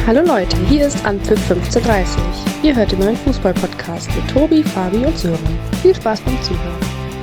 Hallo Leute, hier ist Anpfiff 15:30. Ihr hört den neuen Fußball-Podcast mit Tobi, Fabi und Sören. Viel Spaß beim Zuhören.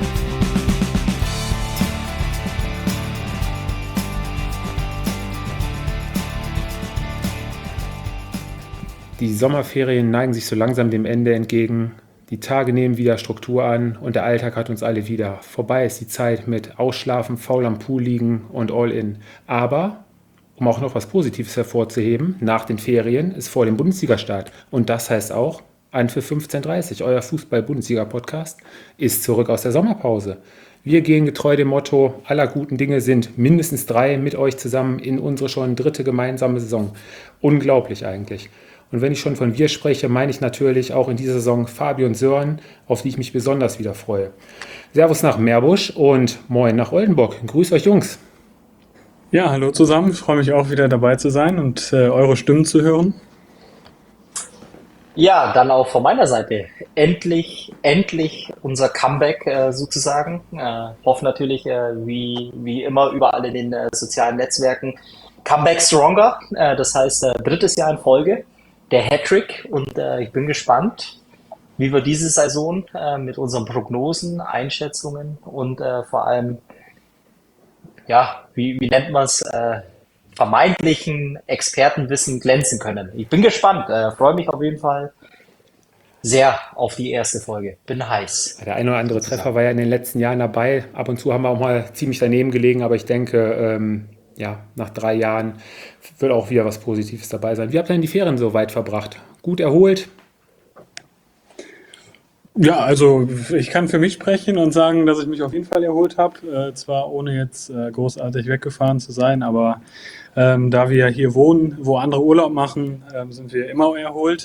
Die Sommerferien neigen sich so langsam dem Ende entgegen. Die Tage nehmen wieder Struktur an und der Alltag hat uns alle wieder. Vorbei ist die Zeit mit Ausschlafen, faul am Pool liegen und All-in. Aber, um auch noch was Positives hervorzuheben, nach den Ferien ist vor dem Bundesliga-Start. Und das heißt auch, Anpfiff 15:30, euer Fußball-Bundesliga-Podcast, ist zurück aus der Sommerpause. Wir gehen getreu dem Motto, aller guten Dinge sind mindestens 3 mit euch zusammen in unsere schon dritte gemeinsame Saison. Unglaublich eigentlich. Und wenn ich schon von wir spreche, meine ich natürlich auch in dieser Saison Fabi und Sören, auf die ich mich besonders wieder freue. Servus nach Meerbusch und moin nach Oldenburg. Grüß euch Jungs. Ja, hallo zusammen. Ich freue mich auch wieder dabei zu sein und eure Stimmen zu hören. Ja, dann auch von meiner Seite. Endlich unser Comeback sozusagen. Hoffe natürlich, wie immer, überall in den sozialen Netzwerken. Comeback Stronger, das heißt drittes Jahr in Folge, der Hattrick. Und ich bin gespannt, wie wir diese Saison mit unseren Prognosen, Einschätzungen und vor allem, ja, wie nennt man es, vermeintlichen Expertenwissen glänzen können. Ich bin gespannt, freue mich auf jeden Fall sehr auf die erste Folge. Bin heiß. Der eine oder andere Treffer war ja in den letzten Jahren dabei. Ab und zu haben wir auch mal ziemlich daneben gelegen, aber ich denke, nach 3 Jahren wird auch wieder was Positives dabei sein. Wie habt ihr denn die Ferien so weit verbracht? Gut erholt? Ja, also ich kann für mich sprechen und sagen, dass ich mich auf jeden Fall erholt habe. Zwar ohne jetzt großartig weggefahren zu sein, aber da wir hier wohnen, wo andere Urlaub machen, sind wir immer erholt.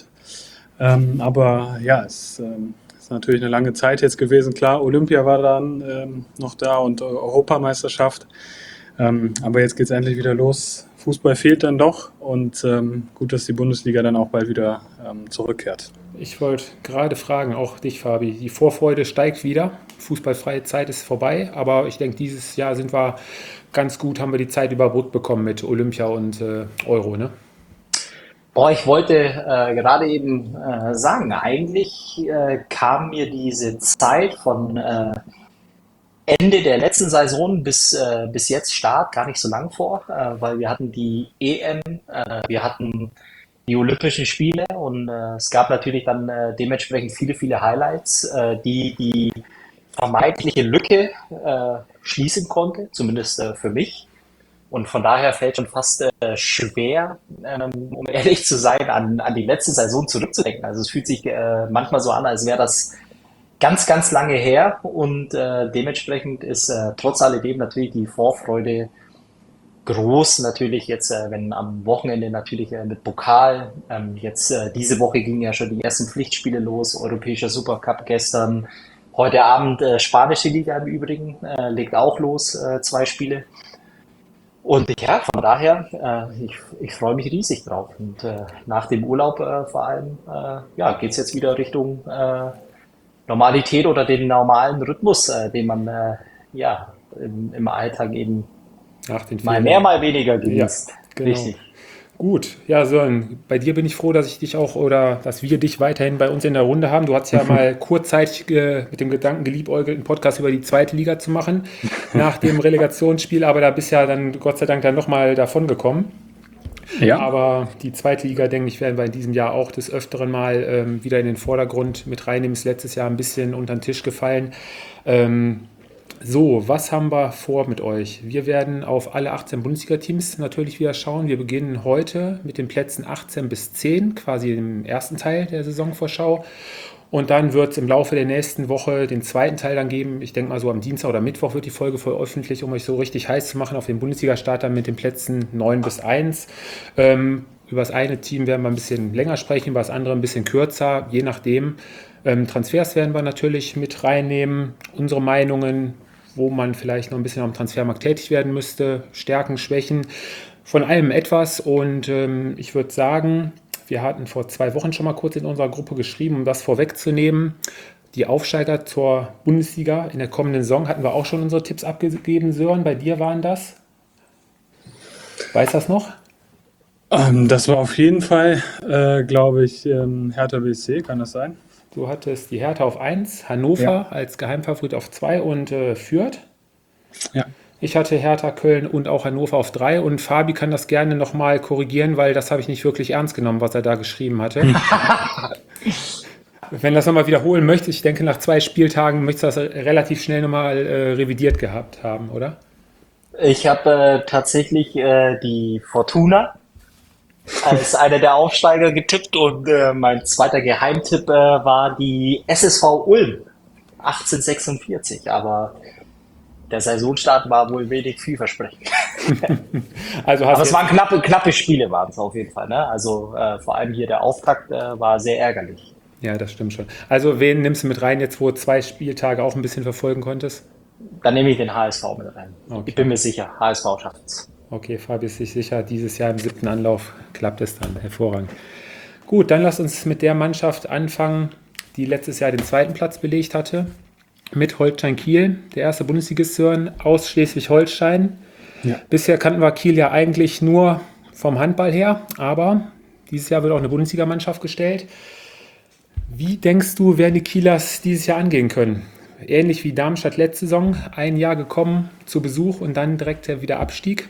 Aber ja, es ist natürlich eine lange Zeit jetzt gewesen. Klar, Olympia war dann noch da und Europameisterschaft. Aber jetzt geht es endlich wieder los. Fußball fehlt dann doch und gut, dass die Bundesliga dann auch bald wieder zurückkehrt. Ich wollte gerade fragen, auch dich Fabi, die Vorfreude steigt wieder. Fußballfreie Zeit ist vorbei, aber ich denke, dieses Jahr sind wir ganz gut, haben wir die Zeit überbrückt bekommen mit Olympia und Euro, ne? Boah, ich wollte gerade eben sagen, eigentlich kam mir diese Zeit von Ende der letzten Saison bis jetzt Start gar nicht so lang vor, weil wir hatten die EM, wir hatten die Olympischen Spiele und es gab natürlich dann dementsprechend viele Highlights, die vermeintliche Lücke schließen konnte, zumindest für mich. Und von daher fällt schon fast schwer, um ehrlich zu sein, an die letzte Saison zurückzudenken. Also es fühlt sich manchmal so an, als wäre das ganz lange her und dementsprechend ist trotz alledem natürlich die Vorfreude groß. Natürlich jetzt, wenn am Wochenende natürlich mit Pokal, jetzt diese Woche gingen ja schon die ersten Pflichtspiele los, Europäischer Supercup gestern, heute Abend spanische Liga im Übrigen, legt auch los, 2 Spiele. Und ja, von daher, ich freue mich riesig drauf. Und nach dem Urlaub vor allem, ja, geht's jetzt wieder Richtung Normalität oder den normalen Rhythmus, den man ja im Alltag eben Nach den mal Ferien. mehr, mal weniger Ja, genießt. genau. Richtig. Gut, ja Sören, bei dir bin ich froh, dass ich dich auch oder dass wir dich weiterhin bei uns in der Runde haben. Du hast ja mal kurzzeitig mit dem Gedanken geliebäugelt, einen Podcast über die zweite Liga zu machen nach dem Relegationsspiel, aber da bist ja dann Gott sei Dank dann nochmal davon gekommen. Ja. Aber die zweite Liga, denke ich, werden wir in diesem Jahr auch des Öfteren mal wieder in den Vordergrund mit reinnehmen. Ist letztes Jahr ein bisschen unter den Tisch gefallen. So, was haben wir vor mit euch? Wir werden auf alle 18 Bundesliga-Teams natürlich wieder schauen. Wir beginnen heute mit den Plätzen 18 bis 10, quasi im ersten Teil der Saisonvorschau. Und dann wird es im Laufe der nächsten Woche den zweiten Teil dann geben. Ich denke mal so am Dienstag oder Mittwoch wird die Folge veröffentlicht, um euch so richtig heiß zu machen auf den Bundesliga-Start dann mit den Plätzen 9 bis 1. Über das eine Team werden wir ein bisschen länger sprechen, über das andere ein bisschen kürzer, je nachdem. Transfers werden wir natürlich mit reinnehmen, unsere Meinungen, wo man vielleicht noch ein bisschen am Transfermarkt tätig werden müsste, Stärken, Schwächen, von allem etwas. Und ich würde sagen, wir hatten vor 2 Wochen schon mal kurz in unserer Gruppe geschrieben, um das vorwegzunehmen. Die Aufsteiger zur Bundesliga in der kommenden Saison hatten wir auch schon unsere Tipps abgegeben, Sören. Bei dir waren das? Weißt du das noch? Das war auf jeden Fall, glaube ich, Hertha BSC, kann das sein? Du hattest die Hertha auf 1, Ja, Hannover als Geheimfavorit auf 2 und Fürth. ja. Ich hatte Hertha, Köln und auch Hannover auf 3 und Fabi kann das gerne nochmal korrigieren, weil das habe ich nicht wirklich ernst genommen, was er da geschrieben hatte. Wenn das nochmal wiederholen möchte, ich denke, nach 2 Spieltagen möchtest du das relativ schnell nochmal revidiert gehabt haben, oder? Ich habe tatsächlich die Fortuna als einer der Aufsteiger getippt und mein zweiter Geheimtipp war die SSV Ulm 1846, aber der Saisonstart war wohl wenig vielversprechend. Also Aber hast es jetzt, waren knappe Spiele, waren es auf jeden Fall. Ne? Also vor allem hier der Auftakt war sehr ärgerlich. ja, das stimmt schon. Also wen nimmst du mit rein, jetzt wo 2 Spieltage auch ein bisschen verfolgen konntest? Dann nehme ich den HSV mit rein. Ich Okay. bin mir sicher, HSV schafft es. Okay, Fabi ist sich sicher, dieses Jahr im 7. Anlauf klappt es dann. Hervorragend. Gut, dann lass uns mit der Mannschaft anfangen, die letztes Jahr den 2. Platz belegt hatte. Mit Holstein Kiel, der erste Bundesligist aus Schleswig-Holstein. Ja. Bisher kannten wir Kiel ja eigentlich nur vom Handball her, aber dieses Jahr wird auch eine Bundesligamannschaft gestellt. Wie denkst du, werden die Kielers dieses Jahr angehen können? Ähnlich wie Darmstadt letzte Saison, ein Jahr gekommen zu Besuch und dann direkt wieder Abstieg.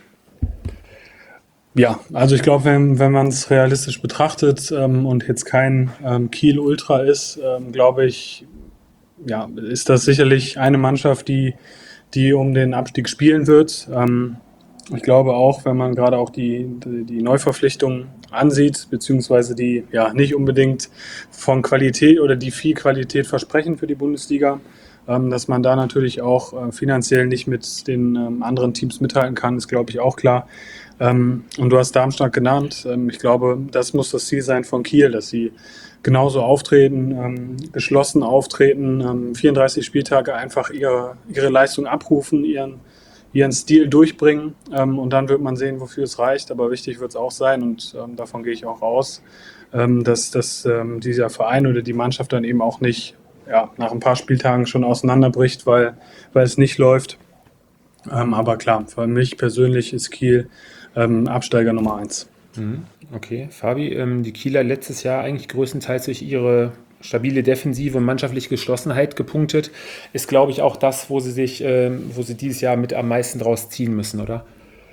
Ja, also ich glaube, wenn man es realistisch betrachtet und jetzt kein Kiel Ultra ist, glaube ich, ja, ist das sicherlich eine Mannschaft, die um den Abstieg spielen wird. Ich glaube auch, wenn man gerade auch die Neuverpflichtungen ansieht, beziehungsweise die ja nicht unbedingt von Qualität oder die viel Qualität versprechen für die Bundesliga, dass man da natürlich auch finanziell nicht mit den anderen Teams mithalten kann, ist, glaube ich, auch klar. Und du hast Darmstadt genannt. Ich glaube, das muss das Ziel sein von Kiel, dass sie genauso auftreten, geschlossen auftreten, 34 Spieltage einfach ihre Leistung abrufen, ihren Stil durchbringen und dann wird man sehen, wofür es reicht. Aber wichtig wird es auch sein und davon gehe ich auch aus, dass dieser Verein oder die Mannschaft dann eben auch nicht nach ein paar Spieltagen schon auseinanderbricht, weil es nicht läuft. Aber klar, für mich persönlich ist Kiel Absteiger Nummer 1. Okay, Fabi, die Kieler letztes Jahr eigentlich größtenteils durch ihre stabile Defensive und mannschaftliche Geschlossenheit gepunktet, ist, glaube ich, auch das, wo sie dieses Jahr mit am meisten draus ziehen müssen, oder?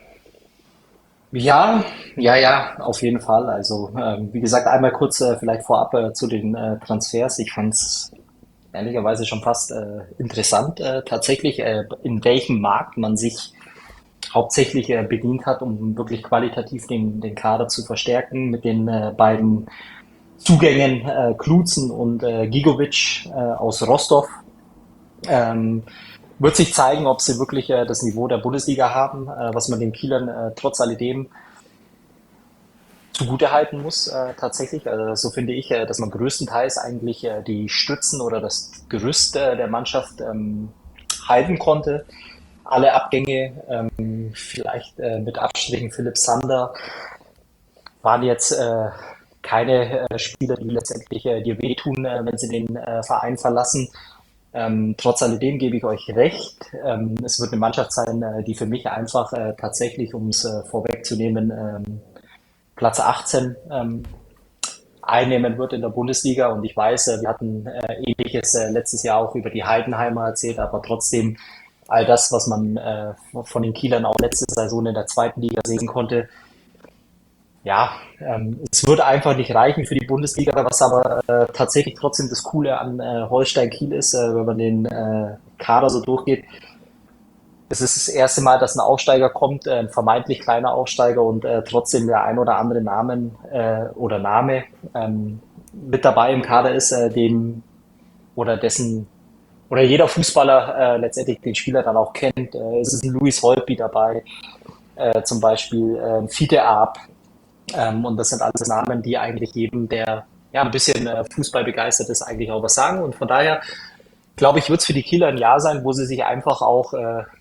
Ja, auf jeden Fall. Also wie gesagt, einmal kurz vielleicht vorab zu den Transfers. Ich fand es ehrlicherweise schon fast interessant, tatsächlich, in welchem Markt man sich hauptsächlich bedient hat, um wirklich qualitativ den Kader zu verstärken mit den beiden Zugängen Kluzen und Gigovic aus Rostov. Ähm, Wird sich zeigen, ob sie wirklich das Niveau der Bundesliga haben, was man den Kielern trotz alledem zugutehalten muss, tatsächlich. Also so finde ich, dass man größtenteils eigentlich die Stützen oder das Gerüst der Mannschaft halten konnte. Alle Abgänge, vielleicht mit Abstrichen Philipp Sander, waren jetzt keine Spieler, die letztendlich dir wehtun, wenn sie den Verein verlassen. Trotz alledem gebe ich euch recht. Es wird eine Mannschaft sein, die für mich einfach tatsächlich, um es vorwegzunehmen, Platz 18 einnehmen wird in der Bundesliga. Und ich weiß, wir hatten Ähnliches letztes Jahr auch über die Heidenheimer erzählt, aber trotzdem all das, was man von den Kielern auch letzte Saison in der zweiten Liga sehen konnte, ja, es wird einfach nicht reichen für die Bundesliga, was aber tatsächlich trotzdem das Coole an Holstein Kiel ist, wenn man den Kader so durchgeht. Es ist das erste Mal, dass ein Aufsteiger kommt, ein vermeintlich kleiner Aufsteiger und trotzdem der ein oder andere Name mit dabei im Kader ist, dem oder dessen oder jeder Fußballer letztendlich den Spieler dann auch kennt. Es ist ein Louis Holtby dabei, zum Beispiel Fiete Arp. Und das sind alles Namen, die eigentlich jedem, der ja ein bisschen Fußball begeistert ist, eigentlich auch was sagen. Und von daher glaube ich, wird es für die Kieler ein Jahr sein, wo sie sich einfach auch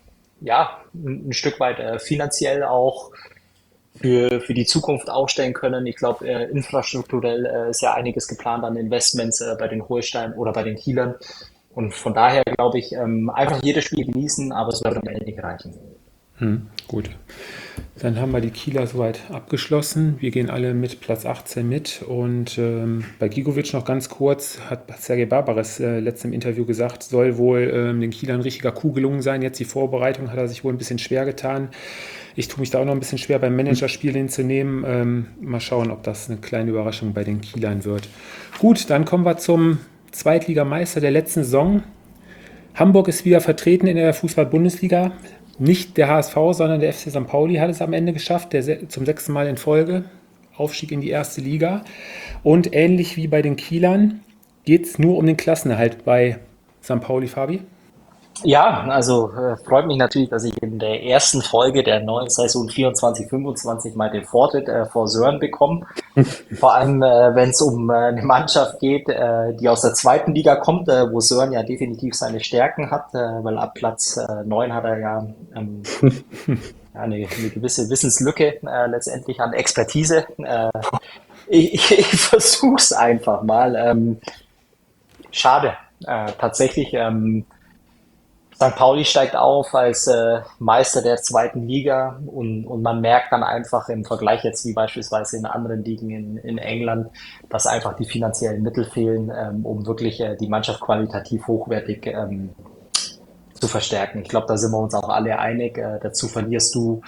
ein Stück weit finanziell auch für die Zukunft aufstellen können. Ich glaube, infrastrukturell ist ja einiges geplant an Investments bei den Holstein oder bei den Kielern. Und von daher glaube ich, einfach jedes Spiel genießen, aber es wird am Ende nicht reichen. Gut. Dann haben wir die Kieler soweit abgeschlossen. Wir gehen alle mit Platz 18 mit. Und bei Gigovic noch ganz kurz, hat Sergej Barbares letztens im Interview gesagt, soll wohl den Kielern ein richtiger Coup gelungen sein. Jetzt die Vorbereitung hat er sich wohl ein bisschen schwer getan. Ich tue mich da auch noch ein bisschen schwer, beim Managerspiel hinzunehmen. Mal schauen, ob das eine kleine Überraschung bei den Kielern wird. Gut, dann kommen wir zum Zweitligameister der letzten Saison. Hamburg ist wieder vertreten in der Fußball-Bundesliga. Nicht der HSV, sondern der FC St. Pauli hat es am Ende geschafft, zum 6. Mal in Folge. Aufstieg in die erste Liga. Und ähnlich wie bei den Kielern geht es nur um den Klassenerhalt bei St. Pauli, Fabi. Ja, also freut mich natürlich, dass ich in der ersten Folge der neuen Saison 24/25 mal den Vortritt vor Sören bekomme. Vor allem, wenn es um eine Mannschaft geht, die aus der zweiten Liga kommt, wo Sören ja definitiv seine Stärken hat, weil ab Platz 9 hat er ja eine gewisse Wissenslücke letztendlich an Expertise. Ich versuche es einfach mal. Schade, tatsächlich. St. Pauli steigt auf als Meister der zweiten Liga und man merkt dann einfach im Vergleich jetzt wie beispielsweise in anderen Ligen in England, dass einfach die finanziellen Mittel fehlen, um wirklich die Mannschaft qualitativ hochwertig zu verstärken. Ich glaube, da sind wir uns auch alle einig. Dazu verlierst du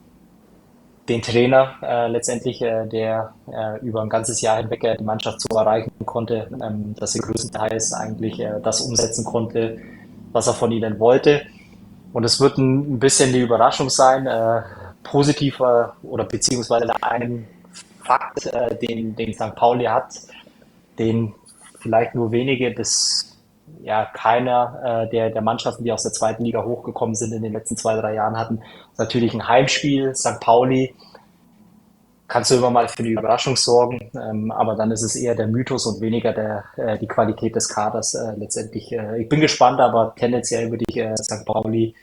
den Trainer letztendlich, der über ein ganzes Jahr hinweg die Mannschaft so erreichen konnte, dass sie größtenteils eigentlich das umsetzen konnte, was er von ihnen wollte. Und es wird ein bisschen die Überraschung sein, positiver oder beziehungsweise einen Fakt, den St. Pauli hat, den vielleicht nur wenige bis ja keiner der Mannschaften, die aus der zweiten Liga hochgekommen sind in den letzten 2, 3 Jahren hatten. Das ist natürlich ein Heimspiel, St. Pauli. Kannst du immer mal für die Überraschung sorgen, aber dann ist es eher der Mythos und weniger die Qualität des Kaders letztendlich. Ich bin gespannt, aber tendenziell würde ich St. Pauli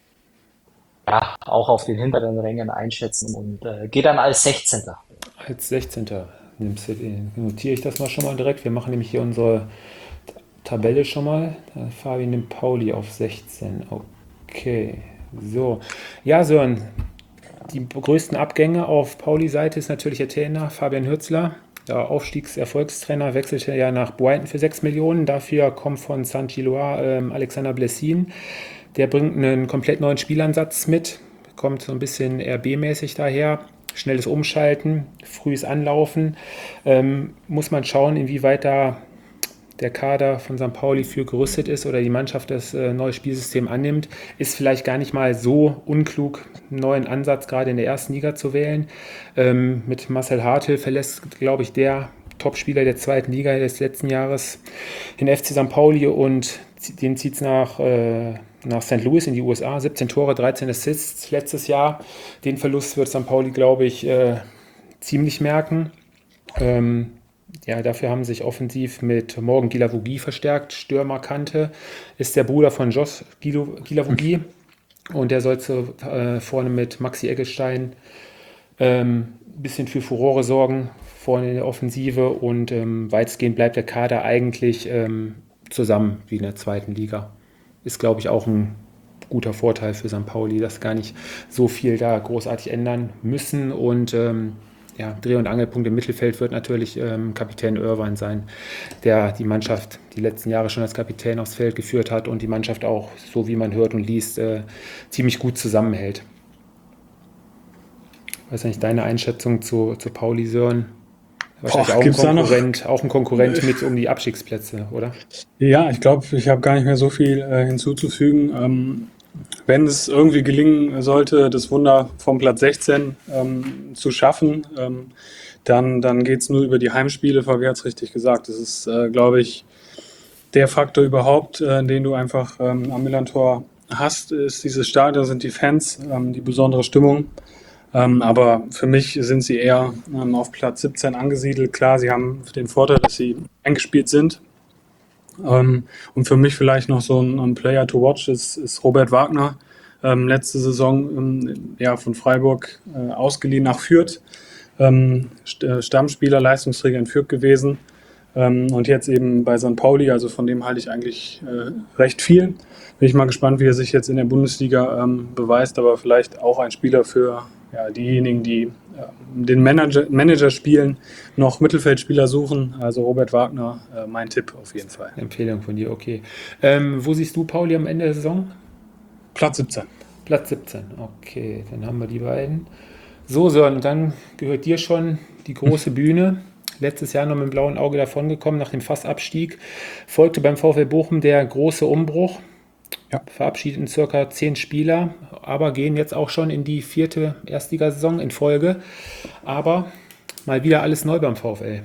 ja auch auf den hinteren Rängen einschätzen und gehe dann als 16. Als 16. Notiere ich das mal schon mal direkt. Wir machen nämlich hier unsere Tabelle schon mal. Fabi nimmt Pauli auf 16. Okay, so. Ja, Sören. Die größten Abgänge auf Pauli-Seite ist natürlich der Trainer Fabian Hürzeler. Der Aufstiegserfolgstrainer wechselte ja nach Brighton für 6 Millionen. Dafür kommt von Saint-Gilloise Alexander Blessin. Der bringt einen komplett neuen Spielansatz mit. Kommt so ein bisschen RB-mäßig daher. Schnelles Umschalten, frühes Anlaufen. Muss man schauen, inwieweit da der Kader von St. Pauli für gerüstet ist oder die Mannschaft das neue Spielsystem annimmt, ist vielleicht gar nicht mal so unklug, einen neuen Ansatz gerade in der ersten Liga zu wählen. Mit Marcel Hartl verlässt, glaube ich, der Topspieler der zweiten Liga des letzten Jahres den FC St. Pauli und den zieht es nach St. Louis in die USA. 17 Tore, 13 Assists letztes Jahr. Den Verlust wird St. Pauli, glaube ich, ziemlich merken. Ja, dafür haben sich offensiv mit Morgan Guilavogui verstärkt. Stürmerkante ist der Bruder von Jos Guilavogui und der soll vorne mit Maxi Eggestein ein bisschen für Furore sorgen, vorne in der Offensive und weitestgehend bleibt der Kader eigentlich zusammen wie in der zweiten Liga. Ist, glaube ich, auch ein guter Vorteil für St. Pauli, dass gar nicht so viel da großartig ändern müssen und ja, Dreh- und Angelpunkt im Mittelfeld wird natürlich Kapitän Irvine sein, der die Mannschaft die letzten Jahre schon als Kapitän aufs Feld geführt hat und die Mannschaft auch, so wie man hört und liest, ziemlich gut zusammenhält. Was ist eigentlich deine Einschätzung zu Pauli, Sören? Wahrscheinlich auch ein Konkurrent mit um die Abstiegsplätze, oder? Ja, ich glaube, ich habe gar nicht mehr so viel hinzuzufügen. Wenn es irgendwie gelingen sollte, das Wunder vom Platz 16 zu schaffen, dann geht es nur über die Heimspiele. Fabi hat es richtig gesagt. Das ist, glaube ich, der Faktor überhaupt, den du einfach am Millantor hast, ist dieses Stadion, sind die Fans, die besondere Stimmung. Aber für mich sind sie eher auf Platz 17 angesiedelt. Klar, sie haben den Vorteil, dass sie eingespielt sind. Und für mich vielleicht noch so ein Player to watch ist Robert Wagner. Letzte Saison von Freiburg ausgeliehen nach Fürth. Stammspieler, Leistungsträger in Fürth gewesen. Und jetzt eben bei St. Pauli, also von dem halte ich eigentlich recht viel. Bin ich mal gespannt, wie er sich jetzt in der Bundesliga beweist, aber vielleicht auch ein Spieler für diejenigen, die den Manager spielen, noch Mittelfeldspieler suchen. Also Robert Wagner, mein Tipp auf jeden Fall. Empfehlung von dir, okay. Wo siehst du Pauli am Ende der Saison? Platz 17. Platz 17, okay, dann haben wir die beiden. So, Sören, dann gehört dir schon die große Bühne. Letztes Jahr noch mit dem blauen Auge davongekommen nach dem Fassabstieg. Folgte beim VfL Bochum der große Umbruch. Ja. Verabschiedeten circa 10 Spieler, aber gehen jetzt auch schon in die 4. Erstligasaison in Folge. Aber mal wieder alles neu beim VfL.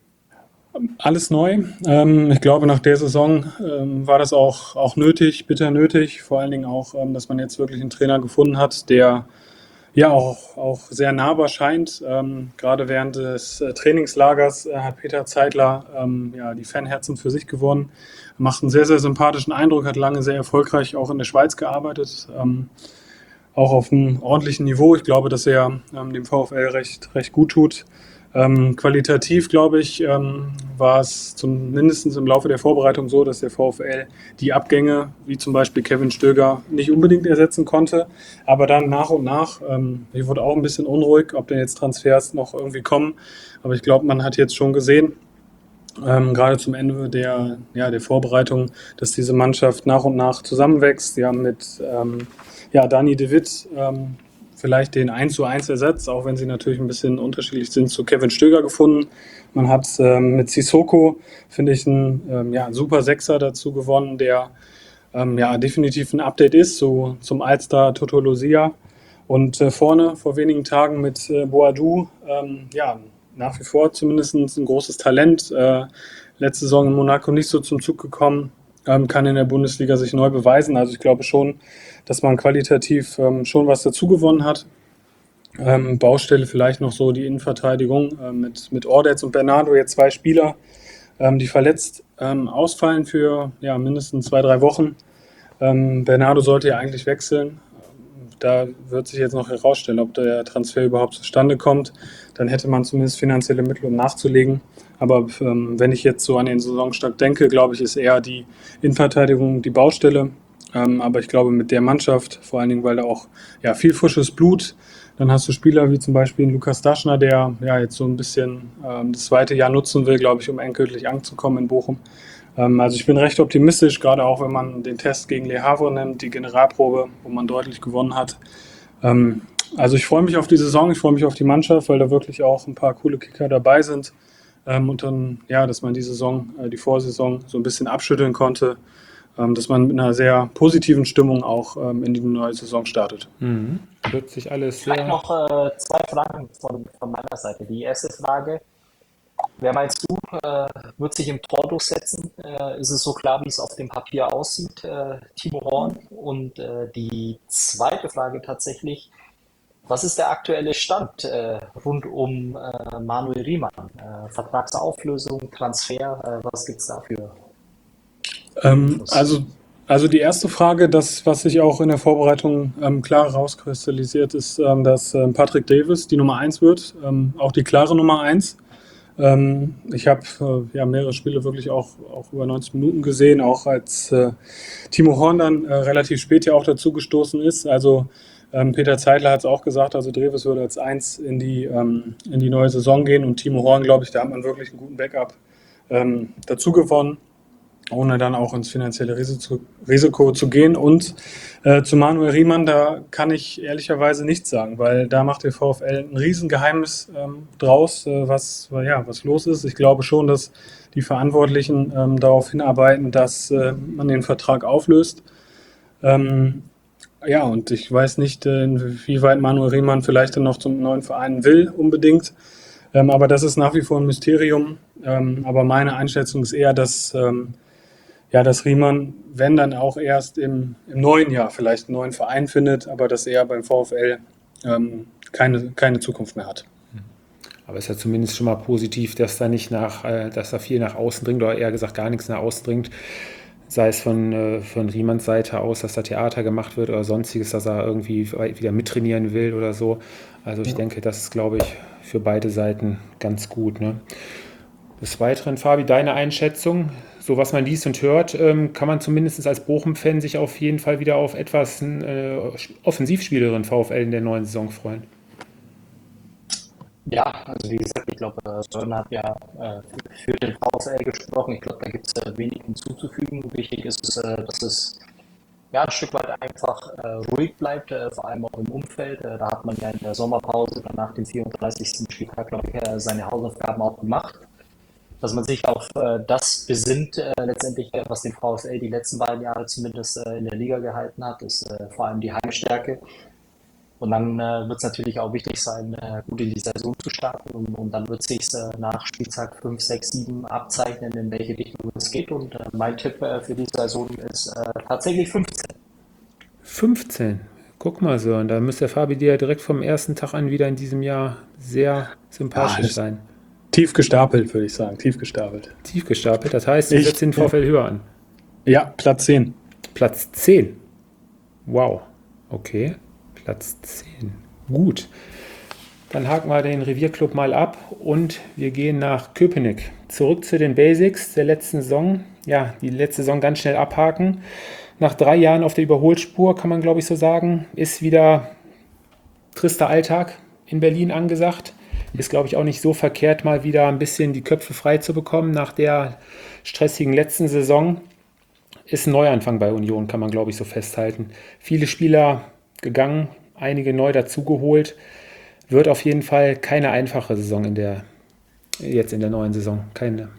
Alles neu. Ich glaube, nach der Saison war das auch nötig, bitter nötig. Vor allen Dingen auch, dass man jetzt wirklich einen Trainer gefunden hat, der ja auch sehr nahbar scheint. Gerade während des Trainingslagers hat Peter Zeidler die Fanherzen für sich gewonnen. Macht einen sehr, sehr sympathischen Eindruck, hat lange sehr erfolgreich auch in der Schweiz gearbeitet. Auch auf einem ordentlichen Niveau. Ich glaube, dass er dem VfL recht gut tut. Qualitativ, glaube ich, war es zumindest im Laufe der Vorbereitung so, dass der VfL die Abgänge, wie zum Beispiel Kevin Stöger, nicht unbedingt ersetzen konnte. Aber dann nach und nach, ich wurde auch ein bisschen unruhig, ob denn jetzt Transfers noch irgendwie kommen. Aber ich glaube, man hat jetzt schon gesehen, gerade zum Ende der Vorbereitung, dass diese Mannschaft nach und nach zusammenwächst. Sie haben mit Dani de Witt vielleicht den 1:1 Ersatz, auch wenn sie natürlich ein bisschen unterschiedlich sind, zu Kevin Stöger gefunden. Man hat mit Sissoko, finde ich, einen super Sechser dazu gewonnen, der definitiv ein Update ist, so zum Alstar Toto Lucia. Und vorne vor wenigen Tagen mit Boadou, nach wie vor zumindest ein großes Talent. Letzte Saison in Monaco nicht so zum Zug gekommen, kann in der Bundesliga sich neu beweisen. Also ich glaube schon, dass man qualitativ schon was dazu gewonnen hat. Baustelle vielleicht noch so die Innenverteidigung mit Ordetz und Bernardo, jetzt 2 Spieler, die verletzt ausfallen für mindestens 2-3 Wochen. Bernardo sollte ja eigentlich wechseln. Da wird sich jetzt noch herausstellen, ob der Transfer überhaupt zustande kommt. Dann hätte man zumindest finanzielle Mittel, um nachzulegen. Aber wenn ich jetzt so an den Saisonstart denke, glaube ich, ist eher die Innenverteidigung die Baustelle. Aber ich glaube, mit der Mannschaft, vor allen Dingen, weil da auch viel frisches Blut, dann hast du Spieler wie zum Beispiel Lukas Daschner, der jetzt so ein bisschen das zweite Jahr nutzen will, glaube ich, um endgültig anzukommen in Bochum. Also ich bin recht optimistisch, gerade auch wenn man den Test gegen Le Havre nimmt, die Generalprobe, wo man deutlich gewonnen hat. Also ich freue mich auf die Saison, ich freue mich auf die Mannschaft, weil da wirklich auch ein paar coole Kicker dabei sind. Und dann, dass man die Vorsaison so ein bisschen abschütteln konnte, dass man mit einer sehr positiven Stimmung auch in die neue Saison startet. Wird sich alles Vielleicht sehr... noch 2 Fragen von meiner Seite. Die erste Frage, wer meinst du, wird sich im Tor durchsetzen? Ist es so klar, wie es auf dem Papier aussieht, Timo Horn? Und die zweite Frage tatsächlich, was ist der aktuelle Stand rund um Manuel Riemann? Vertragsauflösung, Transfer, was gibt es dafür? Also die erste Frage, das, was sich auch in der Vorbereitung klar rauskristallisiert, ist, dass Patrick Davis die Nummer 1 wird, auch die klare Nummer 1. Ich habe mehrere Spiele wirklich auch über 90 Minuten gesehen, auch als Timo Horn dann relativ spät ja auch dazu gestoßen ist. Also Peter Zeidler hat es auch gesagt, also Davis würde als 1 in die neue Saison gehen und Timo Horn, glaube ich, da hat man wirklich einen guten Backup dazu gewonnen, ohne dann auch ins finanzielle Risiko zu gehen. Und zu Manuel Riemann, da kann ich ehrlicherweise nichts sagen, weil da macht der VfL ein Riesengeheimnis draus, was los ist. Ich glaube schon, dass die Verantwortlichen darauf hinarbeiten, dass man den Vertrag auflöst. Und ich weiß nicht, inwieweit Manuel Riemann vielleicht dann noch zum neuen Verein will unbedingt. Aber das ist nach wie vor ein Mysterium. Aber meine Einschätzung ist eher, dass Riemann, wenn dann auch erst im neuen Jahr vielleicht einen neuen Verein findet, aber dass er beim VfL keine Zukunft mehr hat. Aber es ist ja zumindest schon mal positiv, dass da dass da viel nach außen dringt oder eher gesagt gar nichts nach außen dringt. Sei es von Riemanns Seite aus, dass da Theater gemacht wird oder sonstiges, dass er irgendwie wieder mittrainieren will oder so. Also ich denke, das ist, glaube ich, für beide Seiten ganz gut. Ne? Des Weiteren, Fabi, deine Einschätzung, so was man liest und hört, kann man zumindest als Bochum-Fan sich auf jeden Fall wieder auf etwas offensivspieleren VfL in der neuen Saison freuen. Ja, also wie gesagt, ich glaube, Sören hat ja für den VfL gesprochen. Ich glaube, da gibt es wenig hinzuzufügen. Wichtig ist es, dass es ja ein Stück weit einfach ruhig bleibt, vor allem auch im Umfeld. Da hat man ja in der Sommerpause dann nach dem 34. Spieltag, glaube ich, seine Hausaufgaben auch gemacht. Dass man sich auf das besinnt, letztendlich, was den VfL die letzten beiden Jahre zumindest in der Liga gehalten hat, ist vor allem die Heimstärke. Und dann wird es natürlich auch wichtig sein, gut in die Saison zu starten. Und dann wird sich nach Spieltag 5, 6, 7 abzeichnen, in welche Richtung es geht. Und mein Tipp für die Saison ist tatsächlich 15. 15. Guck mal so, und da müsste der Fabi dir ja direkt vom ersten Tag an wieder in diesem Jahr sehr Ja, sympathisch ist sein. tief gestapelt, würde ich sagen. Tief gestapelt. Tief gestapelt, das heißt, du Ich, setzt den VfL höher an. ja, Platz 10. Platz 10. Wow. Okay. Platz 10. Gut. Dann haken wir den Revierclub mal ab und wir gehen nach Köpenick. Zurück zu den Basics der letzten Saison. Ja, die letzte Saison ganz schnell abhaken. Nach 3 Jahren auf der Überholspur, kann man glaube ich so sagen, ist wieder trister Alltag in Berlin angesagt. Ist glaube ich auch nicht so verkehrt, mal wieder ein bisschen die Köpfe frei zu bekommen nach der stressigen letzten Saison. Ist ein Neuanfang bei Union, kann man glaube ich so festhalten. Viele Spieler gegangen, einige neu dazugeholt. Wird auf jeden Fall keine einfache Saison jetzt in der neuen Saison. Keine,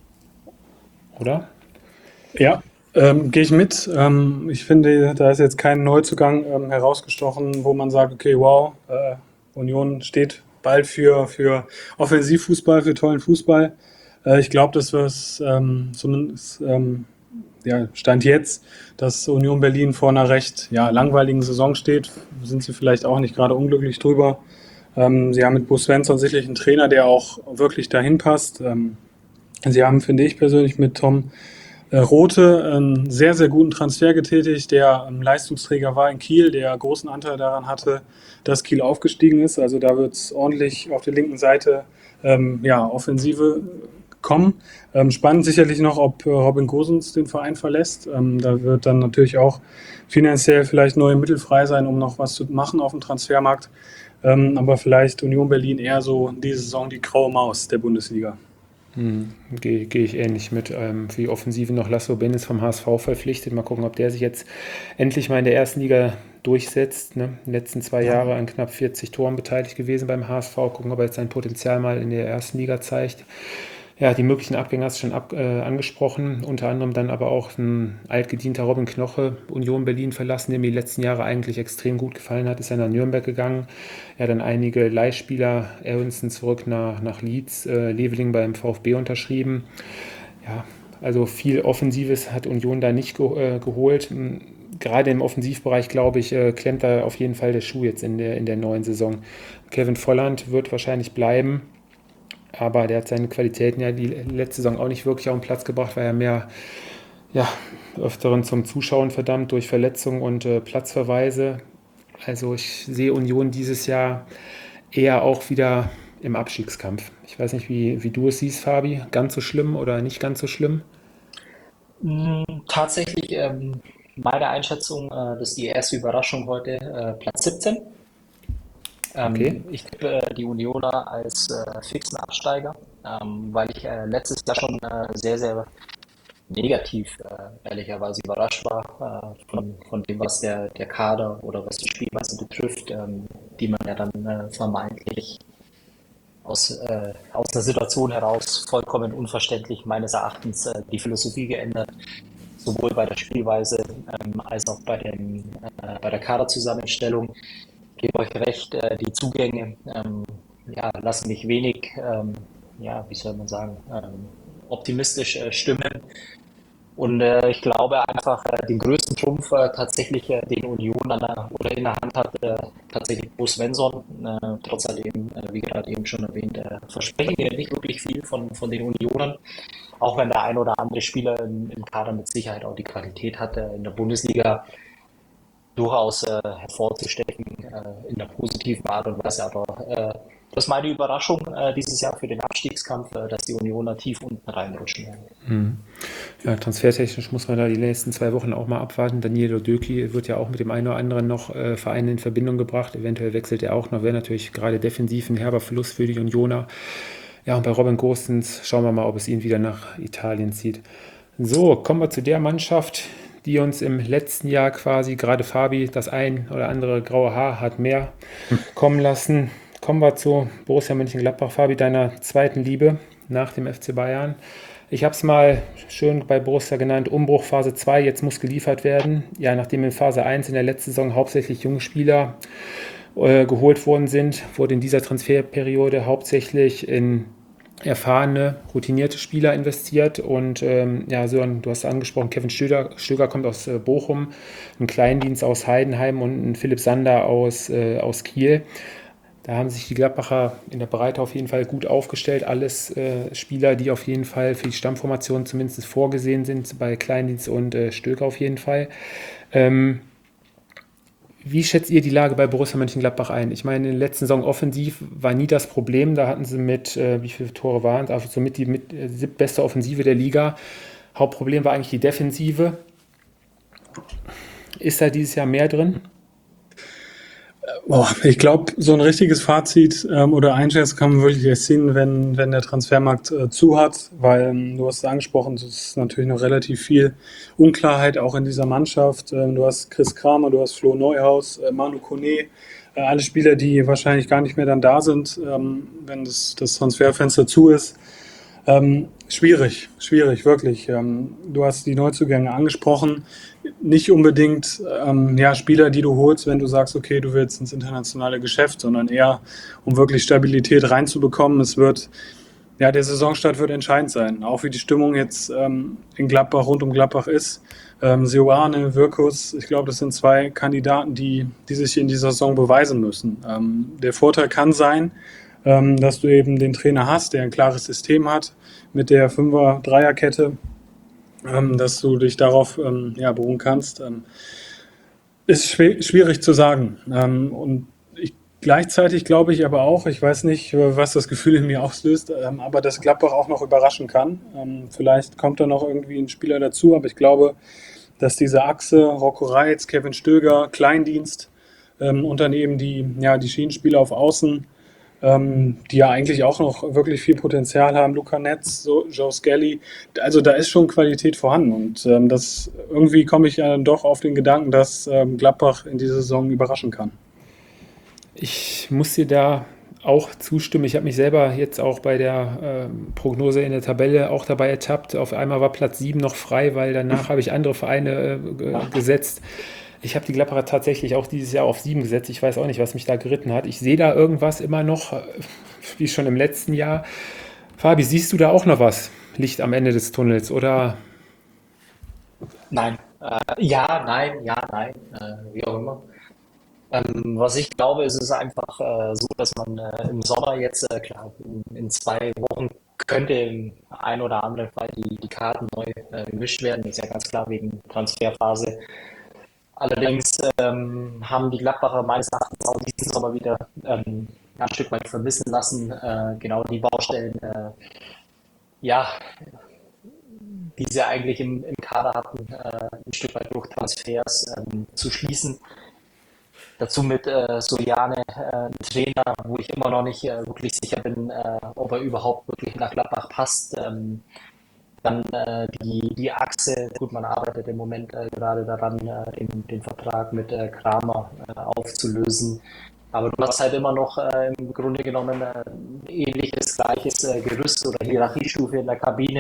oder? Ja, gehe ich mit. Ich finde, da ist jetzt kein Neuzugang herausgestochen, wo man sagt, okay, wow, Union steht bald für Offensivfußball, für tollen Fußball. Ich glaube, dass wir es zumindest ja, Stand jetzt, dass Union Berlin vor einer recht langweiligen Saison steht. Sind sie vielleicht auch nicht gerade unglücklich drüber. Sie haben mit Bo Svensson sicherlich einen Trainer, der auch wirklich dahin passt. Sie haben, finde ich persönlich, mit Tom Rothe einen sehr, sehr guten Transfer getätigt, der Leistungsträger war in Kiel, der großen Anteil daran hatte, dass Kiel aufgestiegen ist. Also da wird es ordentlich auf der linken Seite Offensive kommen. Spannend sicherlich noch, ob Robin Gosens den Verein verlässt. Da wird dann natürlich auch finanziell vielleicht neue Mittel frei sein, um noch was zu machen auf dem Transfermarkt. Aber vielleicht Union Berlin eher so diese Saison die graue Maus der Bundesliga. Gehe ich ähnlich mit. Für die Offensive noch Lasso Benes vom HSV verpflichtet. Mal gucken, ob der sich jetzt endlich mal in der ersten Liga durchsetzt. Ne? Die letzten 2 Jahre an knapp 40 Toren beteiligt gewesen beim HSV. Gucken, ob er jetzt sein Potenzial mal in der ersten Liga zeigt. Ja, die möglichen Abgänge hast du schon angesprochen. Unter anderem dann aber auch ein altgedienter Robin Knoche, Union Berlin verlassen, der mir die letzten Jahre eigentlich extrem gut gefallen hat, ist er nach Nürnberg gegangen. Ja, dann einige Leihspieler, Aronson zurück nach Leeds, Leveling beim VfB unterschrieben. Ja, also viel Offensives hat Union da nicht geholt. Gerade im Offensivbereich, glaube ich, klemmt da auf jeden Fall der Schuh jetzt in der neuen Saison. Kevin Volland wird wahrscheinlich bleiben. Aber der hat seine Qualitäten ja die letzte Saison auch nicht wirklich auf den Platz gebracht, weil er mehr, öfteren zum Zuschauen verdammt durch Verletzungen und Platzverweise. Also ich sehe Union dieses Jahr eher auch wieder im Abstiegskampf. Ich weiß nicht, wie du es siehst, Fabi. Ganz so schlimm oder nicht ganz so schlimm? Tatsächlich meine Einschätzung, das ist die erste Überraschung heute, Platz 17. Okay. Ich tippe die Unioner als fixen Absteiger, weil ich letztes Jahr schon sehr, sehr negativ ehrlicherweise überrascht war von dem, was der Kader oder was die Spielweise betrifft, die man ja dann vermeintlich aus einer Situation heraus vollkommen unverständlich meines Erachtens die Philosophie geändert, sowohl bei der Spielweise als auch bei der Kaderzusammenstellung. Gebe euch recht, die Zugänge lassen mich wenig, wie soll man sagen, optimistisch stimmen. Und ich glaube einfach, den größten Trumpf tatsächlich, den Union in der Hand hat, tatsächlich Bo Svensson. Trotz alledem, wie gerade eben schon erwähnt, versprechen wir nicht wirklich viel von den Unionern. Auch wenn der ein oder andere Spieler im Kader mit Sicherheit auch die Qualität hat, in der Bundesliga durchaus hervorzustechen in der positiven Art und Weise, aber Das ist meine Überraschung dieses Jahr für den Abstiegskampf, dass die Unioner tief unten reinrutschen werden. Ja, transfertechnisch muss man da die nächsten 2 Wochen auch mal abwarten. Danilo Döki wird ja auch mit dem einen oder anderen noch Verein in Verbindung gebracht. Eventuell wechselt er auch noch. Wäre natürlich gerade defensiv ein herber Verlust für die Unioner. Ja, und bei Robin Gosens schauen wir mal, ob es ihn wieder nach Italien zieht. So, kommen wir zu der Mannschaft, die uns im letzten Jahr quasi, gerade Fabi, das ein oder andere graue Haar hat mehr kommen lassen. Kommen wir zu Borussia Mönchengladbach, Fabi, deiner zweiten Liebe nach dem FC Bayern. Ich habe es mal schön bei Borussia genannt, Umbruch Phase 2, jetzt muss geliefert werden. Ja, nachdem in Phase 1 in der letzten Saison hauptsächlich junge Spieler geholt worden sind, wurde in dieser Transferperiode hauptsächlich in erfahrene, routinierte Spieler investiert. Und ja, Sören, du hast angesprochen, Kevin Stöger kommt aus Bochum, ein Kleindienst aus Heidenheim und ein Philipp Sander aus Kiel. Da haben sich die Gladbacher in der Breite auf jeden Fall gut aufgestellt. Alles Spieler, die auf jeden Fall für die Stammformation zumindest vorgesehen sind, bei Kleindienst und Stöger auf jeden Fall. Wie schätzt ihr die Lage bei Borussia Mönchengladbach ein? Ich meine, in der letzten Saison offensiv war nie das Problem. Da hatten sie mit, wie viele Tore waren es? Also somit die siebtbeste Offensive der Liga. Hauptproblem war eigentlich die Defensive. Ist da dieses Jahr mehr drin? Ich glaube, so ein richtiges Fazit oder Einschätzung kann man wirklich erst ziehen, wenn der Transfermarkt zu hat, weil du hast es angesprochen, es ist natürlich noch relativ viel Unklarheit auch in dieser Mannschaft. Du hast Chris Kramer, du hast Flo Neuhaus, Manu Kone, alle Spieler, die wahrscheinlich gar nicht mehr dann da sind, wenn das Transferfenster zu ist. Schwierig, wirklich. Du hast die Neuzugänge angesprochen. Nicht unbedingt Spieler, die du holst, wenn du sagst, okay, du willst ins internationale Geschäft, sondern eher, um wirklich Stabilität reinzubekommen. Der Saisonstart wird entscheidend sein, auch wie die Stimmung jetzt in Gladbach, rund um Gladbach ist. Seoane, Wirkus, ich glaube, das sind 2 Kandidaten, die sich in dieser Saison beweisen müssen. Der Vorteil kann sein, dass du eben den Trainer hast, der ein klares System hat mit der 5er-3er-Kette, dass du dich darauf beruhen kannst. Ist schwierig zu sagen. Und gleichzeitig glaube ich aber auch, ich weiß nicht, was das Gefühl in mir auslöst, aber dass Gladbach auch noch überraschen kann. Vielleicht kommt da noch irgendwie ein Spieler dazu, aber ich glaube, dass diese Achse Rocco Reitz, Kevin Stöger, Kleindienst und dann eben die Schienenspieler auf Außen, die ja eigentlich auch noch wirklich viel Potenzial haben, Luca Netz, Joe Skelly, also da ist schon Qualität vorhanden und das irgendwie komme ich ja dann doch auf den Gedanken, dass Gladbach in dieser Saison überraschen kann. Ich muss dir da auch zustimmen. Ich habe mich selber jetzt auch bei der Prognose in der Tabelle auch dabei ertappt. Auf einmal war Platz 7 noch frei, weil danach habe ich andere Vereine gesetzt. Ich habe die Gladbacher tatsächlich auch dieses Jahr auf 7 gesetzt. Ich weiß auch nicht, was mich da geritten hat. Ich sehe da irgendwas immer noch, wie schon im letzten Jahr. Fabi, siehst du da auch noch was? Licht am Ende des Tunnels, oder? Nein. Nein, wie auch immer. Was ich glaube, ist es einfach so, dass man im Sommer jetzt, klar, in 2 Wochen könnte im ein oder anderen Fall die Karten neu gemischt werden. Das ist ja ganz klar wegen Transferphase. Allerdings haben die Gladbacher meines Erachtens auch diesen Sommer wieder ein Stück weit vermissen lassen, genau die Baustellen, die sie eigentlich im Kader hatten, ein Stück weit durch Transfers zu schließen. Dazu mit Soljane, ein Trainer, wo ich immer noch nicht wirklich sicher bin, ob er überhaupt wirklich nach Gladbach passt. Dann die Achse, gut, man arbeitet im Moment gerade daran, den Vertrag mit Kramer aufzulösen. Aber du hast halt immer noch im Grunde genommen ein ähnliches, gleiches Gerüst oder Hierarchiestufe in der Kabine,